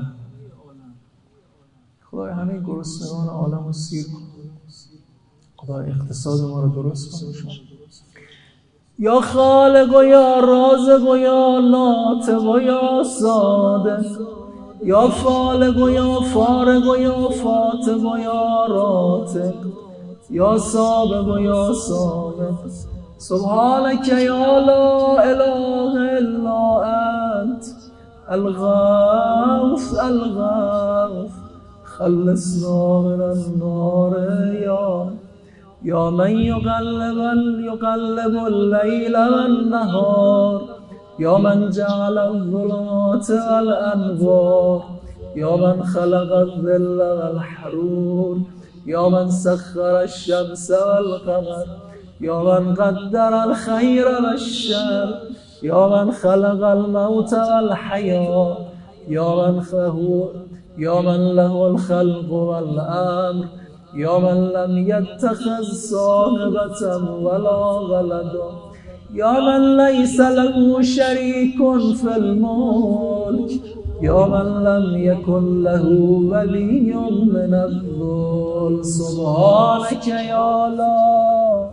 خدای همه گرسنگان عالم رو سیر کن، خدای اقتصاد ما رو درست کن. یا خالق و یا رازق و یا ناطق و یا صادق، یا فالق و یا فارق و یا فاتق و یا راتق، یا سابق و یا سابق. سبحانك یا لا اله الا انت الغوث الغوث خلصنا من النار. یا یا من یقلب یقلب الليل والنهار، یا من جعل الظلمات والانوار، یا من خلق الظل والحرور، یا من سخر الشمس والقمر، یا من قدر الخير والشر، یا من خلق الموت والحياة، یا من خهو یا من له الخلق والامر، یا من لم يتخذ صاحبة ولا ولدا، یا من ليس له شريك في الملك، یا من لم يكن له ولي من الذل. سبحانك یا الله.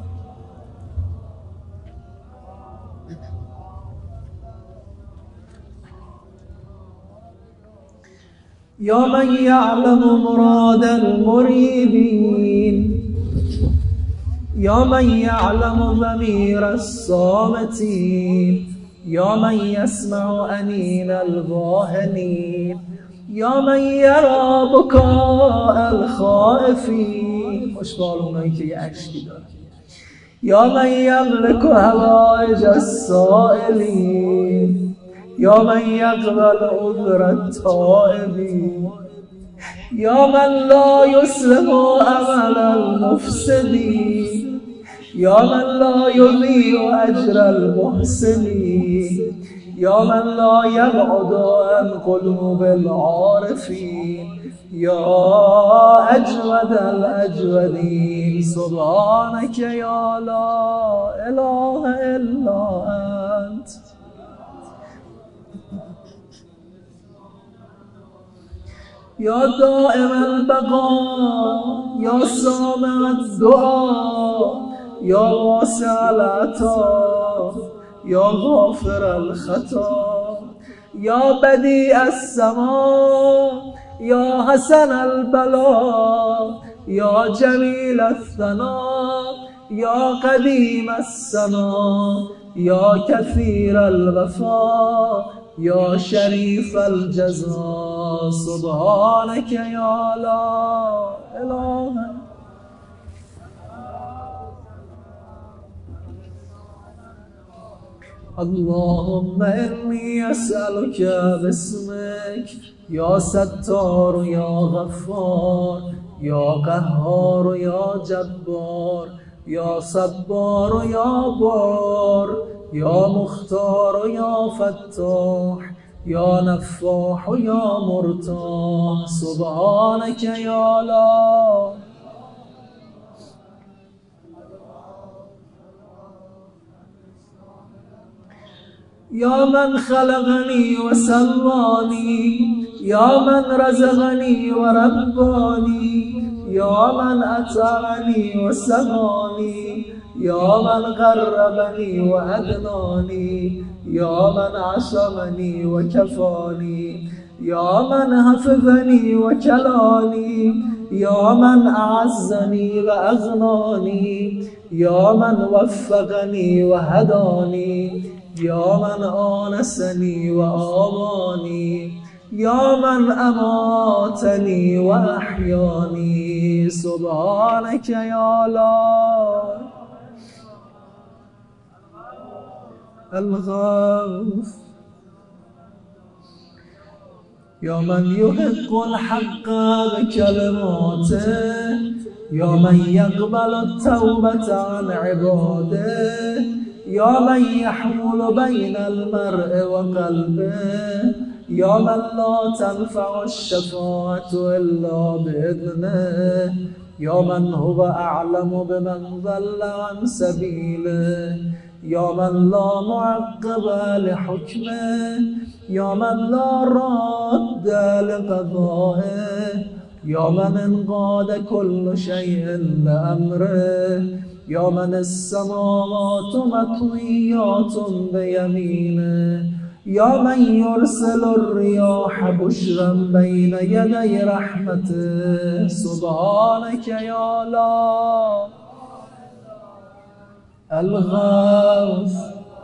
یا من یعلم مراد المریدین، یا من یعلم ضمیر الصامتین، یا من یسمع انین الواهنین، یا من یرا بکاء الخائفین. خوشبال اونایی که یه اشکی دارن. یا من یملک حوائج السائلین، یا من یقبل عذر التائبین، یا من لا یصلح عمل المفسدین، یا من لا یضیع اجر المحسنین، یا من لا یبعد عن قلوب العارفین، یا اجود الاجودین. سبحانك یا لا اله الا انت. یا دائم البقاء، یا سامع الدعاء، یا واسع العطا، یا غافر الخطا، یا بدیع السماء، یا حسن البلاء، یا جمیل الثنا، یا قدیم السنا، یا کثیر الوفا، یا شریف الجزا. سبحانك یا لا اله. اللهم انی اسألک باسمک یا ستار یا غفار یا قهار یا جبار یا صبار یا بار، یا مختار یا فتاح، یا نفاح یا مرتاح. سبحانك یا لا یا من خلقني وسواني، یا من رزقني ورباني، یا من أطعمني وسقاني، یا من قربني وأدناني، یا من عصمني وكفاني، یا من حفظني وكلاني، یا من أعزني وأغناني، یا من وفقني وهداني، یا من آنسني وآواني، یا من أماتني وأحياني. سبحانك يا لا الغوث. يا من يحق الحق بكلماته، يا من يقبل التوبة عن عباده، يا من يحول بين المرء وقلبه، يا من لا تنفع الشفاعة إلا بإذنه، يا من هو أعلم بمن ضل عن سبيله، يا من لا معقب لحكمه، يا من لا راد لقضائه، يا من انقاد كل شيء لأمره، يا من السماوات مطويات بيمينه، يا من يرسل الرياح بشرا بين يدي رحمته. سبحانك يا لا الغوث.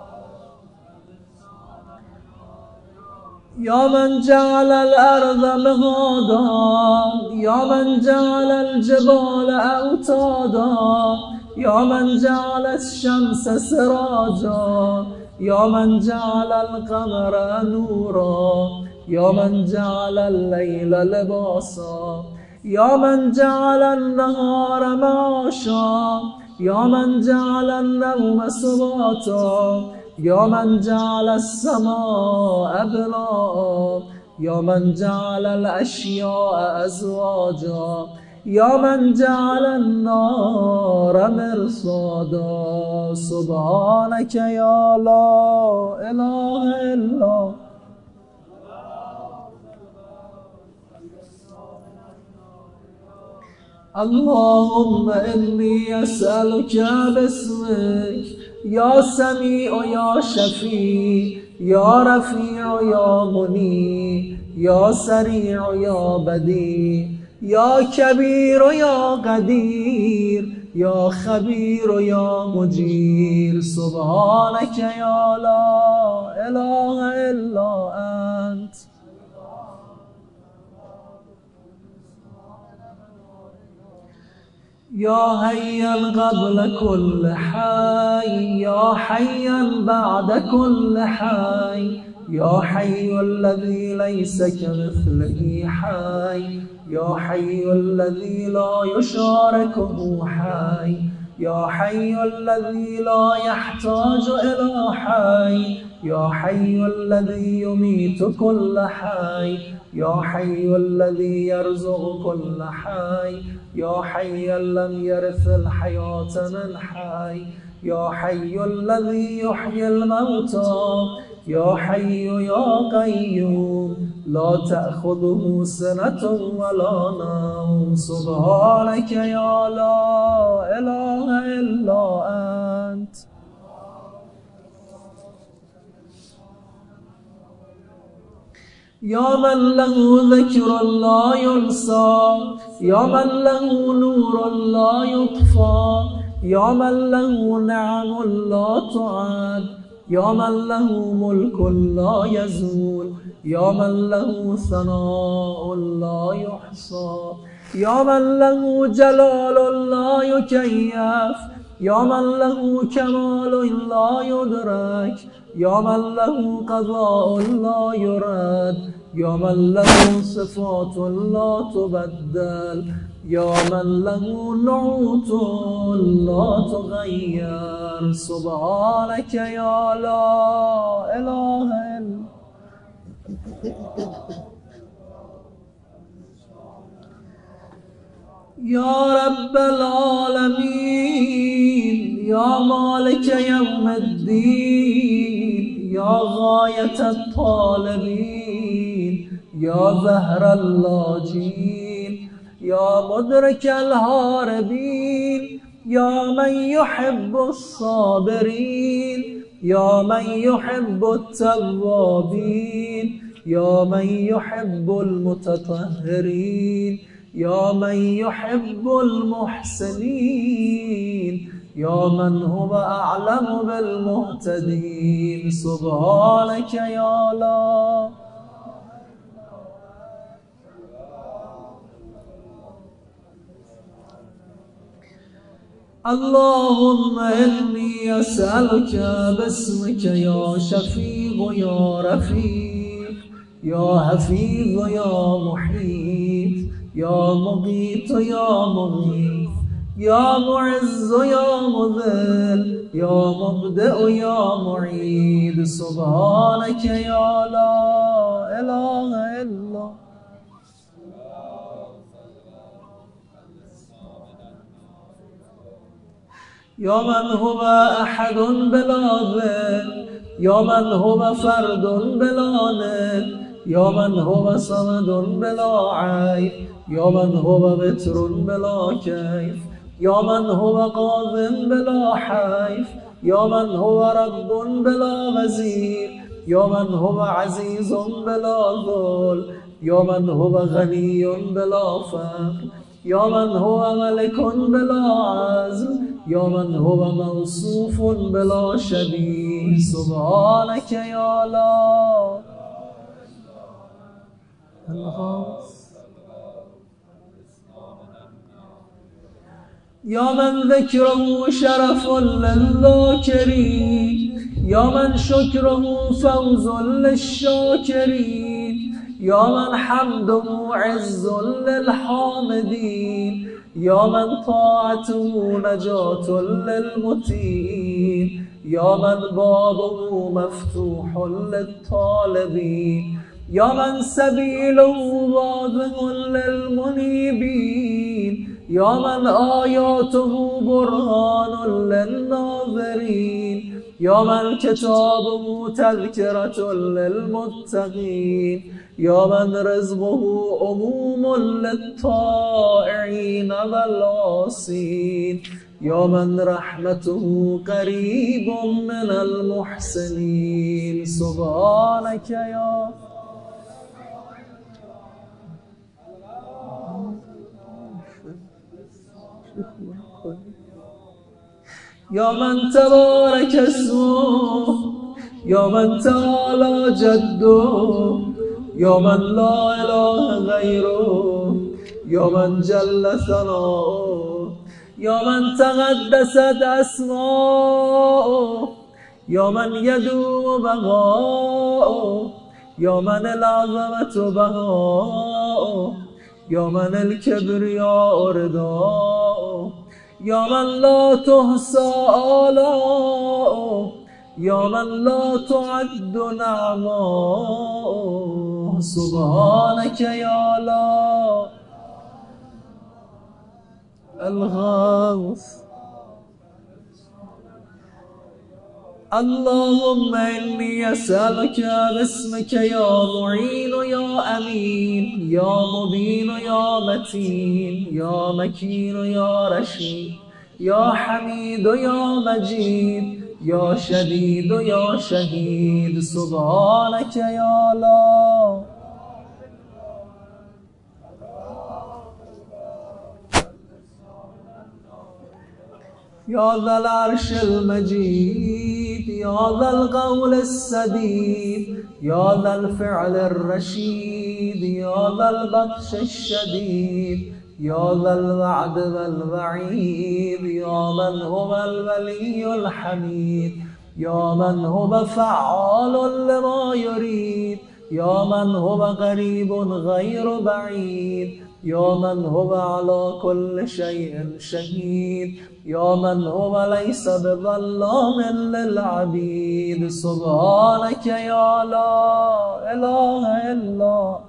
يا من جعل الأرض مهادا، يا من جعل الجبال أوتادا، يا من جعل الشمس سراجا، يا من جعل القمر نورا، يا من جعل الليل لباسا، يا من جعل النهار معاشا، يا من جعل النوم سباتا، يا من جعل السماء بناء، يا من جعل الأشياء أزواجا، يا من جعل النار مرصادا. سبحانك يا لا إله إلا اللهم إني أسألك باسمك يا سميع يا شفيع يا رفيع يا مني يا سريع يا بديع يا كبير يا قدير يا خبير يا مجير. سبحانك يا لا إله إلا أنت. يا حيا قبل كل حي يا حيا بعد كل حي يا حي الذي ليس كمثله حي يا حي الذي لا يشاركه حي يا حي الذي لا يحتاج إلى حي يا حي الذي يميت كل حي يا حي الذي يرزق كل حي يا حي لم يرث الحياة من حي يا حي الذي يحيي الموتى يا حي يا قيوم لا تأخذه سنة ولا نوم. سبحانك يا لا إله إلا أنت. يا من له ذكر لا ينسى يا من له نور لا يطفى يا من له نعم لا تعد يا من له ملك لا يزول يا من له ثناء لا يحصى يا من له جلال لا يكيف يا من له كمال لا يدرك يا من له قضاء لا يرد يا من له صفات لا تبدل يا من له نعوت لا تغير سبحانك يا لا إله إلا يا رب العالمين يا مالك يوم الدين يا غاية الطالبين يا زهر اللاجين يا مدرك الهاربين يا من يحب الصابرين يا من يحب التوابين يا من يحب المتطهرين يا من يحب المحسنين يا من هو أعلم بالمهتدين سبحانك يا الله. اللهم إني أسألك باسمك يا شفيق يا رفيق يا حفيظ يا محيط يا مغيث يا مغيث يا معز يا مذل يا مبدئ يا معيد سبحانك يا لا إله إلا يا من هو أحد بلا ذل يا من هو فرد بلا ند يا من هو صمد بلا عيب يا من هو بتر بلا كيف يا من هو قاض بلا حيف يا من هو رب بلا وزير يا من هو عزيز بلا ذل يا من هو غني بلا فقر يا من هو ملك بلا عزل يا من هو موصوف بلا شبيه سبحانك يا الله. يا من ذكره شرف للذاكرين يا من شكره فوز للشاكرين يا من حمده عز للحامدين يا من طاعته نجاة للمطيعين يا من بابه مفتوح للطالبين يا من سبيله واضح للمنيبين يا من آياته برهان للناظرين يا من كتابه تذكرة للمتقين يا من رزقه أموم للطائعين والعاصين يا من رحمته قريب من المحسنين سبحانك يا يا من تبارك اسمه يا من تعالى جده يا من لا إله غيره يا من جل ثناؤه يا من تقدست أسماؤه يا من يدوم بقاؤه يا من العظمة بهاؤه يا من الكبرياء رداؤه يا من لا تحصى آلاؤه يا من لا تعد نعماؤه سبحانك يا الله الغوث. اللهم إني أسألك باسمك يا معين يا أمين يا مبين يا متين يا مكين يا رشيد يا حميد يا مجيد يا شديد يا شهيد سبحانك يا الله. يا ذا العرش المجيد يا ذا القول السديد يا ذا الفعل الرشيد يا ذا البطش الشديد يا ذا الوعد والوعيد يا من هو الولي الحميد يا من هو فعال لما يريد يا من هو قريب غير بعيد يا من هو على كل شيء شهيد يا من هو ليس بظلام للعبيد سبحانك يا لا إله إلا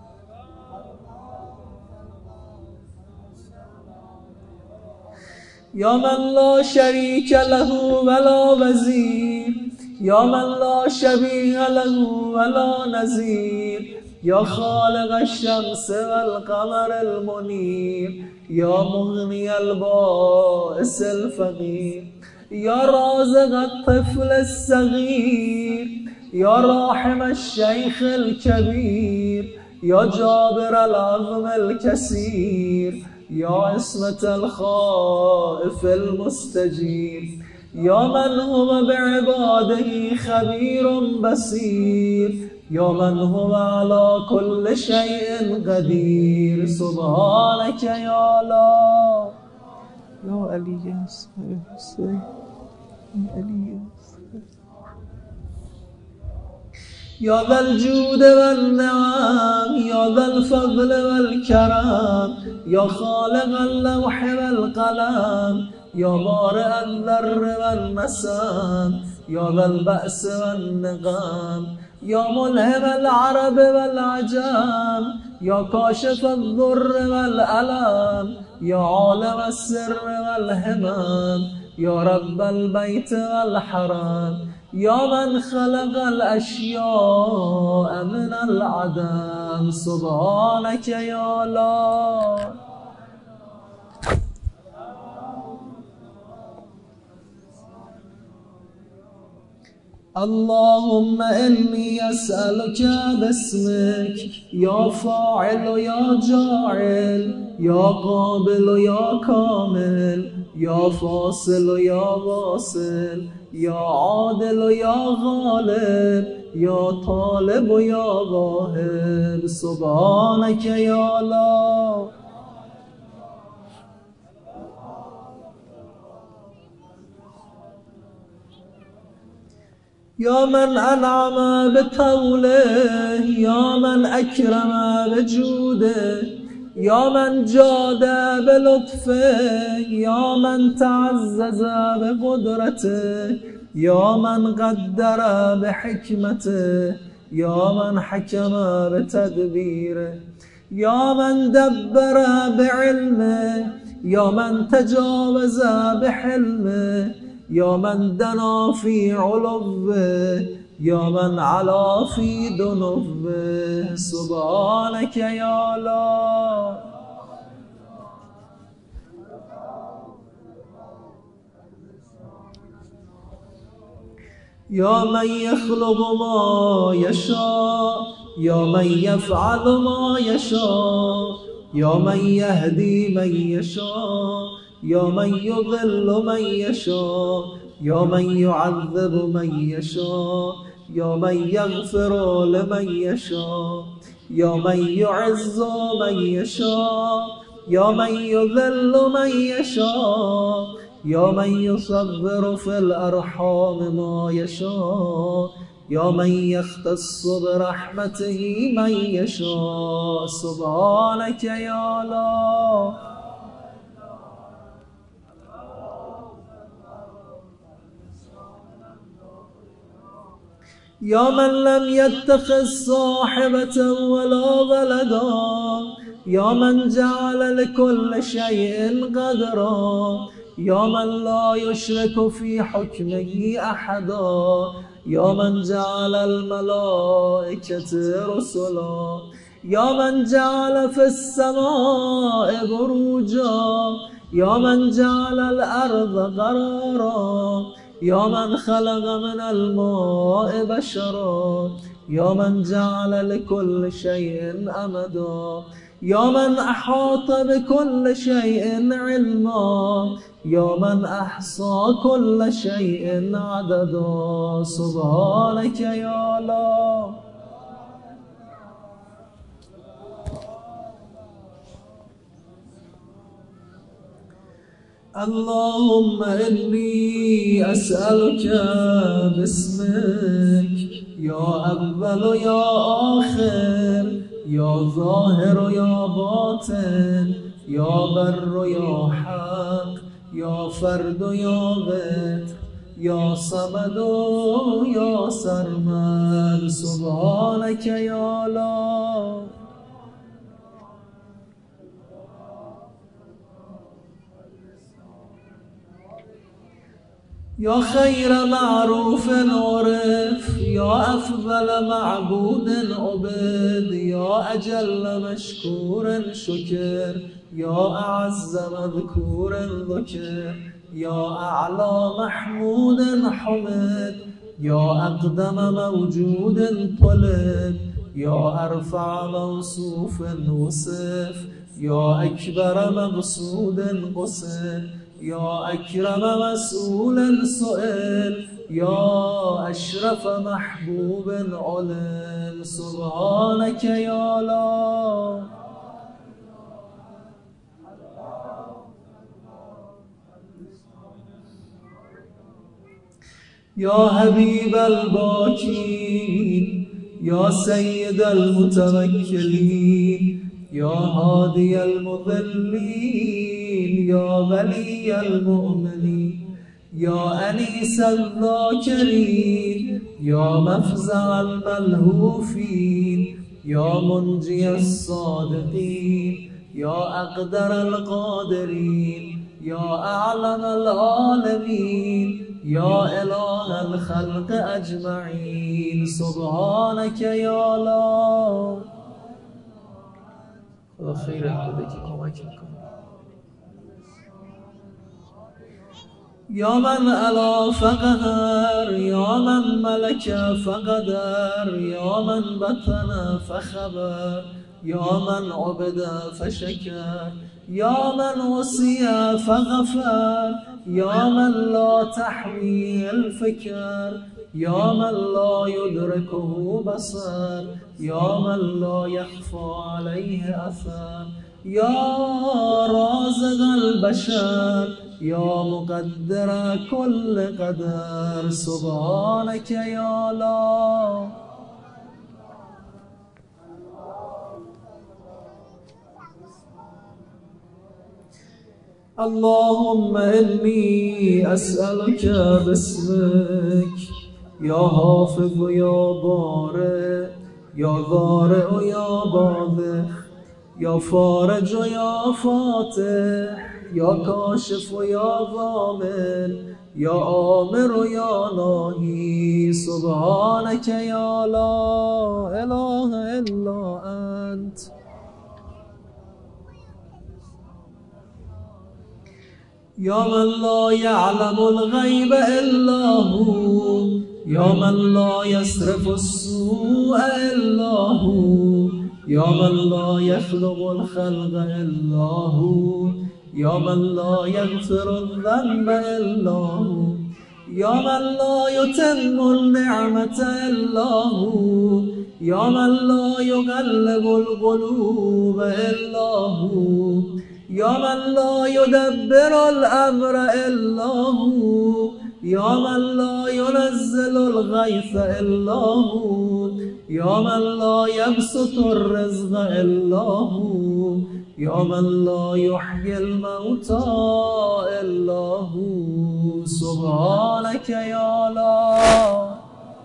يا من لا شريك له ولا وزير يا من لا شبيه له ولا نظير يا خالق الشمس والقمر المنير يا مغني البائس الفقير يا رازق الطفل الصغير يا راحم الشيخ الكبير يا جابر العظم الكسير يا عصمة الخائف المستجير يا من هو بعباده خبير بصير يا من هو على كل شيء قدير سبحانك يا لا يا علي يا حسين يا علي يا ذا الجود والنعم يا ذا الفضل والكرم يا خالق اللوح والقلم يا بارئ الذر والنسم يا ذا البأس والنقم يا ملهم العرب والعجم يا كاشف الضر والألم يا عالم السر والهمم يا رب البيت والحرم يا من خلق الأشياء من العدم سبحانك يا لا اللهم إني أسألك باسمك يا فاعل يا جاعل يا قابل يا كامل يا فاصل يا واصل يا عادل يا غالب يا طالب يا واهب سبحانك يا لا يا من أنعم بطوله يا من أكرم بجوده يا من جاد بلطفه يا من تعزز بقدرته يا من قدر بحكمته يا من حكم بتدبيره يا من دبر بعلمه يا من تجاوز بحلمه يا من دنا في علوه يا من علا في دنوه سبحانك يا لا يا من يخلق ما يشاء يا من يفعل ما يشاء يا من يهدي من يشاء يا من يضل من يشاء يا من يعذب من يشاء يا من يغفر لمن يشاء يا من يعز من يشاء يا من يذل من يشاء يا من يصغر في الأرحام ما يشاء يا من يختص برحمته من يشاء سبحانك يا لا يا من لم يتخذ صاحبة ولا ولدا يا من جعل لكل شيء قدرا يا من لا يشرك في حكمه أحدا يا من جعل الملائكة رسلا يا من جعل في السماء بروجا يا من جعل الأرض قرارا يا من خلق من الماء بشرا يا من جعل لكل شيء أمدا يا من أحاط بكل شيء علما يا من أحصى كل شيء عددا سبحانك يا لا اللهم إني أسألك باسمك يا أول يا آخر یا ظاهر و یا باطن، یا بر و یا حق، یا فرد و یا وتر، یا صمد و یا سرمد. سبحانك یا لا یا خیر معروف عرف، یا افضل معبود عبد، یا اجل مشکور شکر، یا اعز مذکور ذکر، یا اعلی محمود حمد، یا اقدم موجود طلب، یا ارفع موصوف وصف، یا اکبر مقصود قصد، یا اکرم مسئول سئل، یا اشرف محبوب علم. سبحانك یا لا یا حبیب الباکین، یا سید المتوکلین، یا هادی المضلین، یا ولی المؤمنین، یا انیس الذاکرین، یا مفزع الملهوفین، یا منجی الصادقین، یا اقدر القادرین، یا اعلم العالمین، یا اله الخلق اجمعین. سبحانك یا لا خدا خیرت بده که کمک میکنه. یا من علا فقهر، یا من ملک فقدر، یا من بطن فخبر، یا من عبد فشکر، یا من عصی فغفر، یا من لا تحوی الفکر، یا من لا یدرکه بصر، یا من لا یخفى علیه اثر، یا رازق البشر، یا مقدر کل قدر. سبحانك یا لا اللهم إني أسألك باسمك يا حافظ يا بارئ، يا ضارع يا باذخ، يا فارج يا فاتح، يا كاشف يا ضامن، يا آمر يا ناهي. سبحانك يا لا إله إلا أنت يا من لا يعلم الغيب إلا هو، يا من لا يصرف السوء إلا هو، يا من لا يخلق الخلق إلا هو، يا من لا يغفر الذنب إلا هو، يا من لا يتم النعمة إلا هو، يا من لا يقلب القلوب إلا هو، يا من لا يدبر الأمر إلا هو، يا من لا ينزل الغيث إلا هو، يا من لا يبسط الرزق إلا هو، يا من لا يحيي الموتى إلا هو. سبحانك يا لا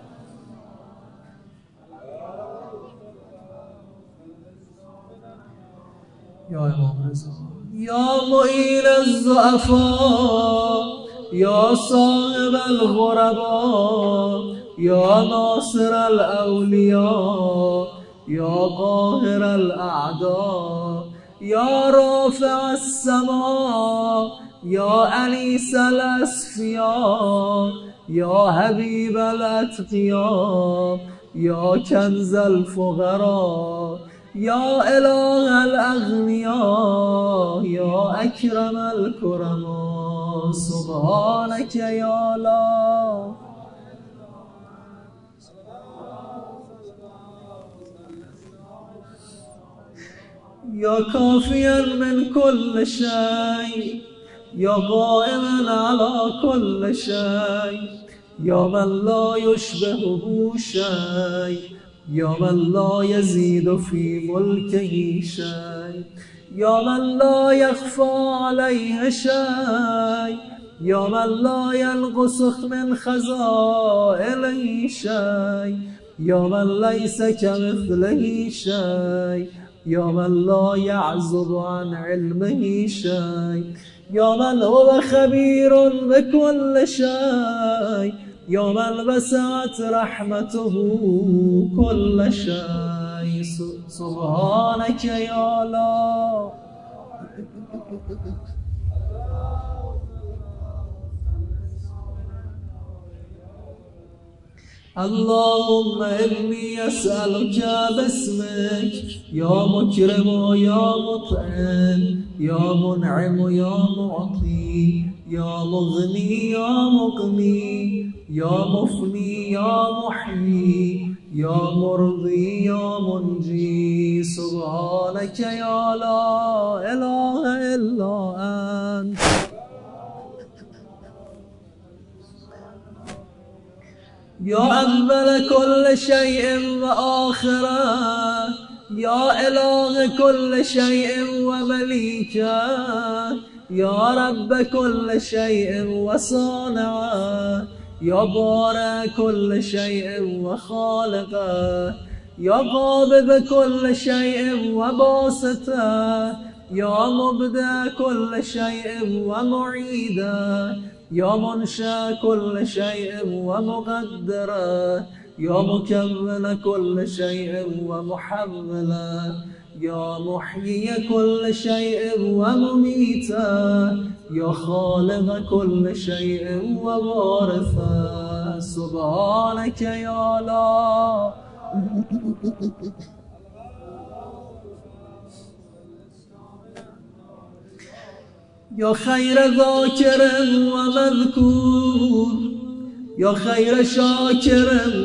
يا إمام رضا، يا معين الضعفاء، يا صاحب الغرباء، يا ناصر الأولياء، يا قاهر الأعداء، يا رافع السماء، يا أنيس الأصفياء، يا حبيب الأتقياء، يا كنز الفقراء، يا إله الأغنياء، يا أكرم الكرماء. سبحانك يا لا يا كافيا من كل شيء، يا قائما على كل شيء، يا من لا يشبهه شيء، يا من لا يزيد في ملكه شيء، يا من لا يخفى عليه شيء، يا من لا ينقص من خزائنه شيء، يا من ليس كمثله شيء، يا من لا يعزب عن علمه شيء، يا من هو خبير بكل شيء، يا من وسعت رحمته كل شيء. سبحانك يا الله. اللهم إني أسألك باسمك يا مكرم يا مطعم يا منعم يا معطي يا مغني يا مغني يا مفني يا محيي يا مرضي يا منجي. سبحانك يا لا إله إلا أنت. يا أول كل شيء وآخره، يا إله كل شيء ومليكه، يا رب كل شيء وصانعه، يا بارئ كل شيء وخالقه، يا قابض كل شيء وباسطه، يا مبدع كل شيء ومعيده، يا منشأ كل شيء ومقدره، يا مكون كل شيء ومحوله، يا محيي كل شيء ومميته، يا خالق كل شيء ووارثه. سبحانك يا الله. يا خير ذاكر ومذكور، يا خير شاكر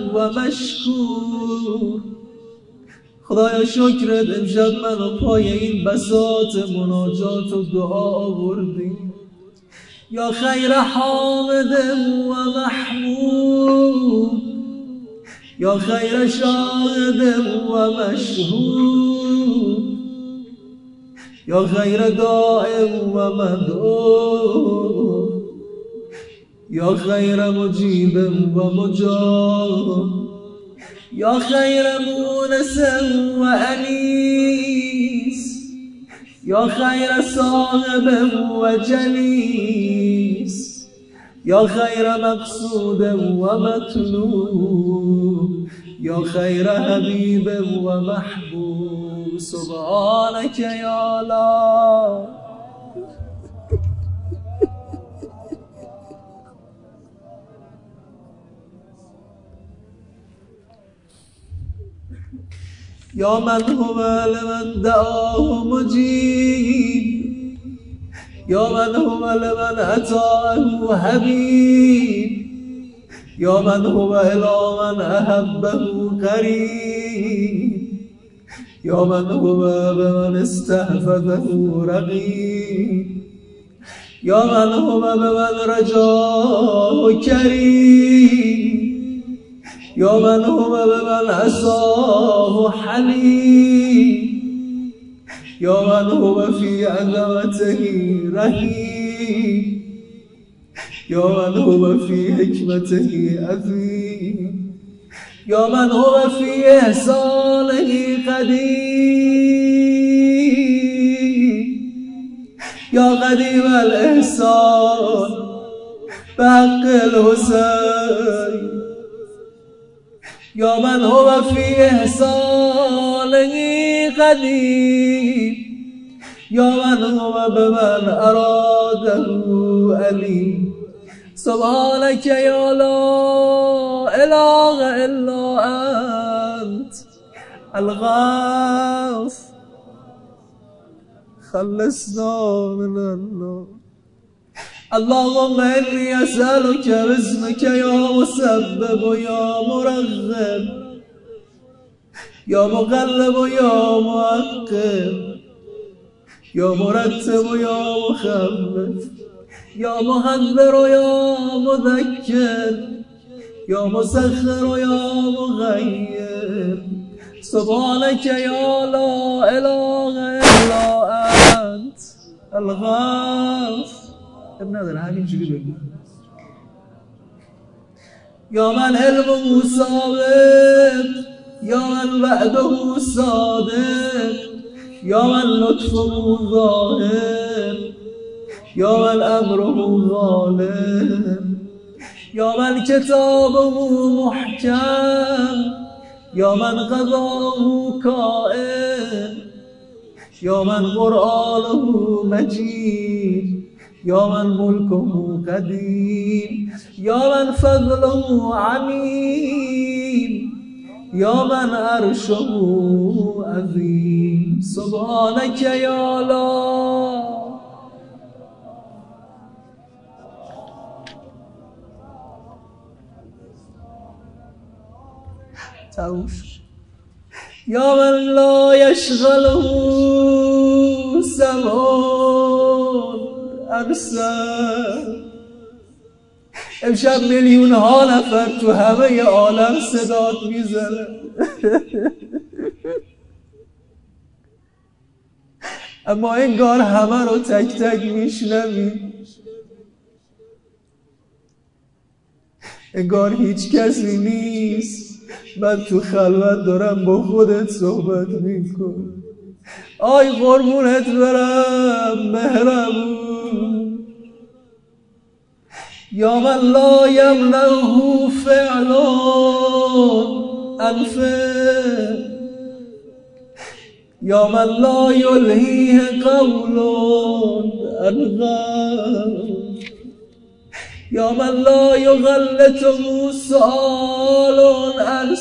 ومشكور. خدایا شکرت امشب منو پای این بساط مناجات و دعا آوردی. یا خیر حامد و محمود، یا خیر شاهد و مشهود، یا خیر دائم و مدعو، یا خیر مجیب و مجاب، یا خیر مونس و انیس، یا خیر صاحب و جلیس، یا خیر مقصود و مطلوب، یا خیر حبیب و محبوب. سبحانك يا الله. يا من هو لمن دعاه مجيب، يا من هو لمن أتاه حبيب، يا من هو إلى من أحبه قريب، يا من هو بمن استحفظه رقيب، يا من هو بمن رجاه كريم، يا من هو بمن عصاه حليم، يا من هو في عظمته رحيم، يا من هو في حكمته عظيم، يا من هو في إحسانه قديم، يا قديم الإحسان بحق الحسين، يا من هو في إحسانه قديم، يا من هو بمن أراده عليم. سبحانك يا لا إله إلا أنت الغوث، خلصنا من النار. اللهم إني أسألك باسمك يا مسبب يا مرغب يا مقلب يا مؤقب يا مرتب يا مخفف يا مهذر يا مذكر یا مسخر یا مغیر سبحانك یا لا اله الا انت الغوث. اب نداره همینجوری بگو. یا من علمه ثابت یا من وعده صادق یا من لطفه ظاهر یا من امره غالب یا من کتابه محکم یا من قضاءه کائن یا من قرآنه مجید یا من ملکه قدیم یا من فضله عمیم یا من عرشه عظیم سبحانك یا لا. توش یا من لا یشغله سمعون ارسل. امشب میلیون ها نفر تو همه عالم صدات میزنه اما انگار همه رو تک تک میشنوی، انگار هیچ کسی نیست. من تو خلوت دارم با خودت صحبت میکنم. آی قربونت برم مهربون. یا من لا یمنعه فعل عن فعل یا من لا یلهیه قول عن قول یا من لا یغلطه سؤال عن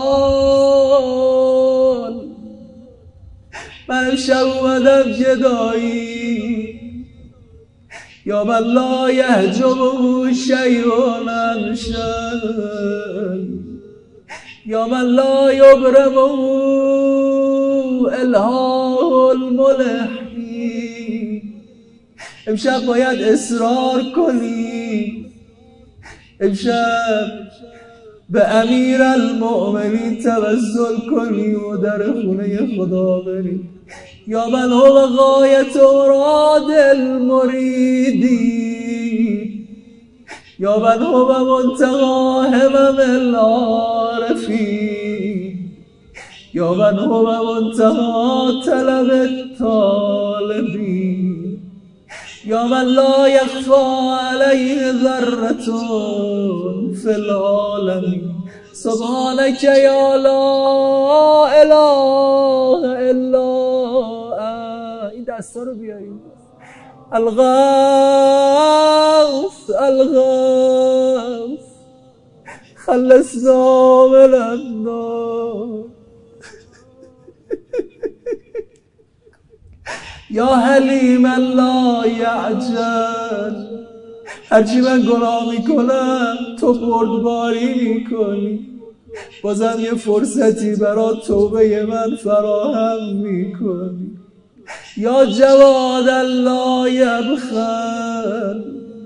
سؤال. من امشب اومدم گدایی. یا من لا یحجبه شیء عن شیء یا من لا یبرمه الهاه الملحی. امشب باید اصرار کنی، امشب به امیر المؤمنین توسل کنی و در خونه خدا بری. یا من هو غایت مراد المریدی یا من هو منتقا همم العارفی یا من هو منتقا طلب الطالبی یا من لا یخفا علیه ذرة فی العالمین سبحانك یا لا اله الا انت. این دستا رو بیاریم. الغوث الغوث خلصنا من النار. یا حلیم لا یعجل. هرچی من گناه میکنم تو بردباری میکنی، بازم یه فرصتی برای توبه من فراهم میکنی. یا جواد لا یبخل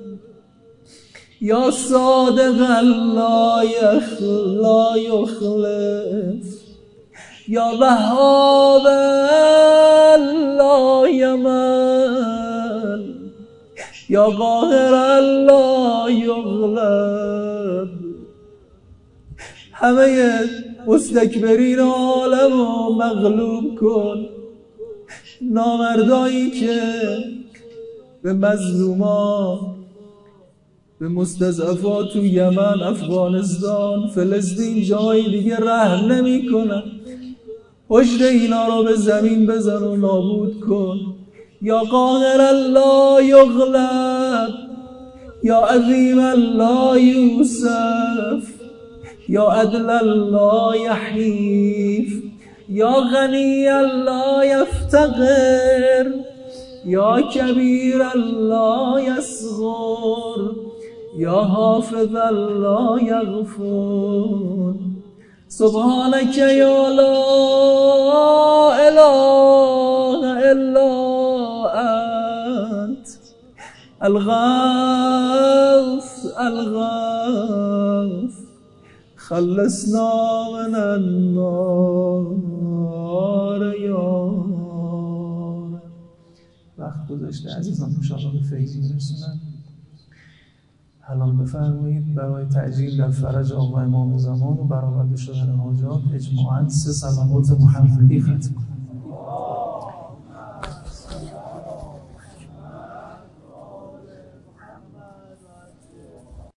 یا صادق لا یخلف یا وهاب لا یمل یا قاهر لا یغلب. همه مستکبرین عالم رو مغلوب کن. نامردایی که به مظلومان، به مستضعفات تو یمن، افغانستان، فلسطین، جای دیگه رحم نمی کنن، پشت اینا رو به زمین بزن و نابود کن. یا قاهر لا یغلب یا عظیم لا یوسف یا عدل لا یحیف یا غنی لا یفتقر یا کبیر لا یصغر یا حافظ لا یغفر. سبحانك یا لا اله الا انت الغوث الغوث خلصنا من النار یا وقت گذاشته عزیزان مشاهده به فیضی میرسونن. حلال بفرمایید برای تعجیل در فرج آقا امام زمان و برآورده شدن حاجات اجماعاً سه صلوات محمدی ختم کنید.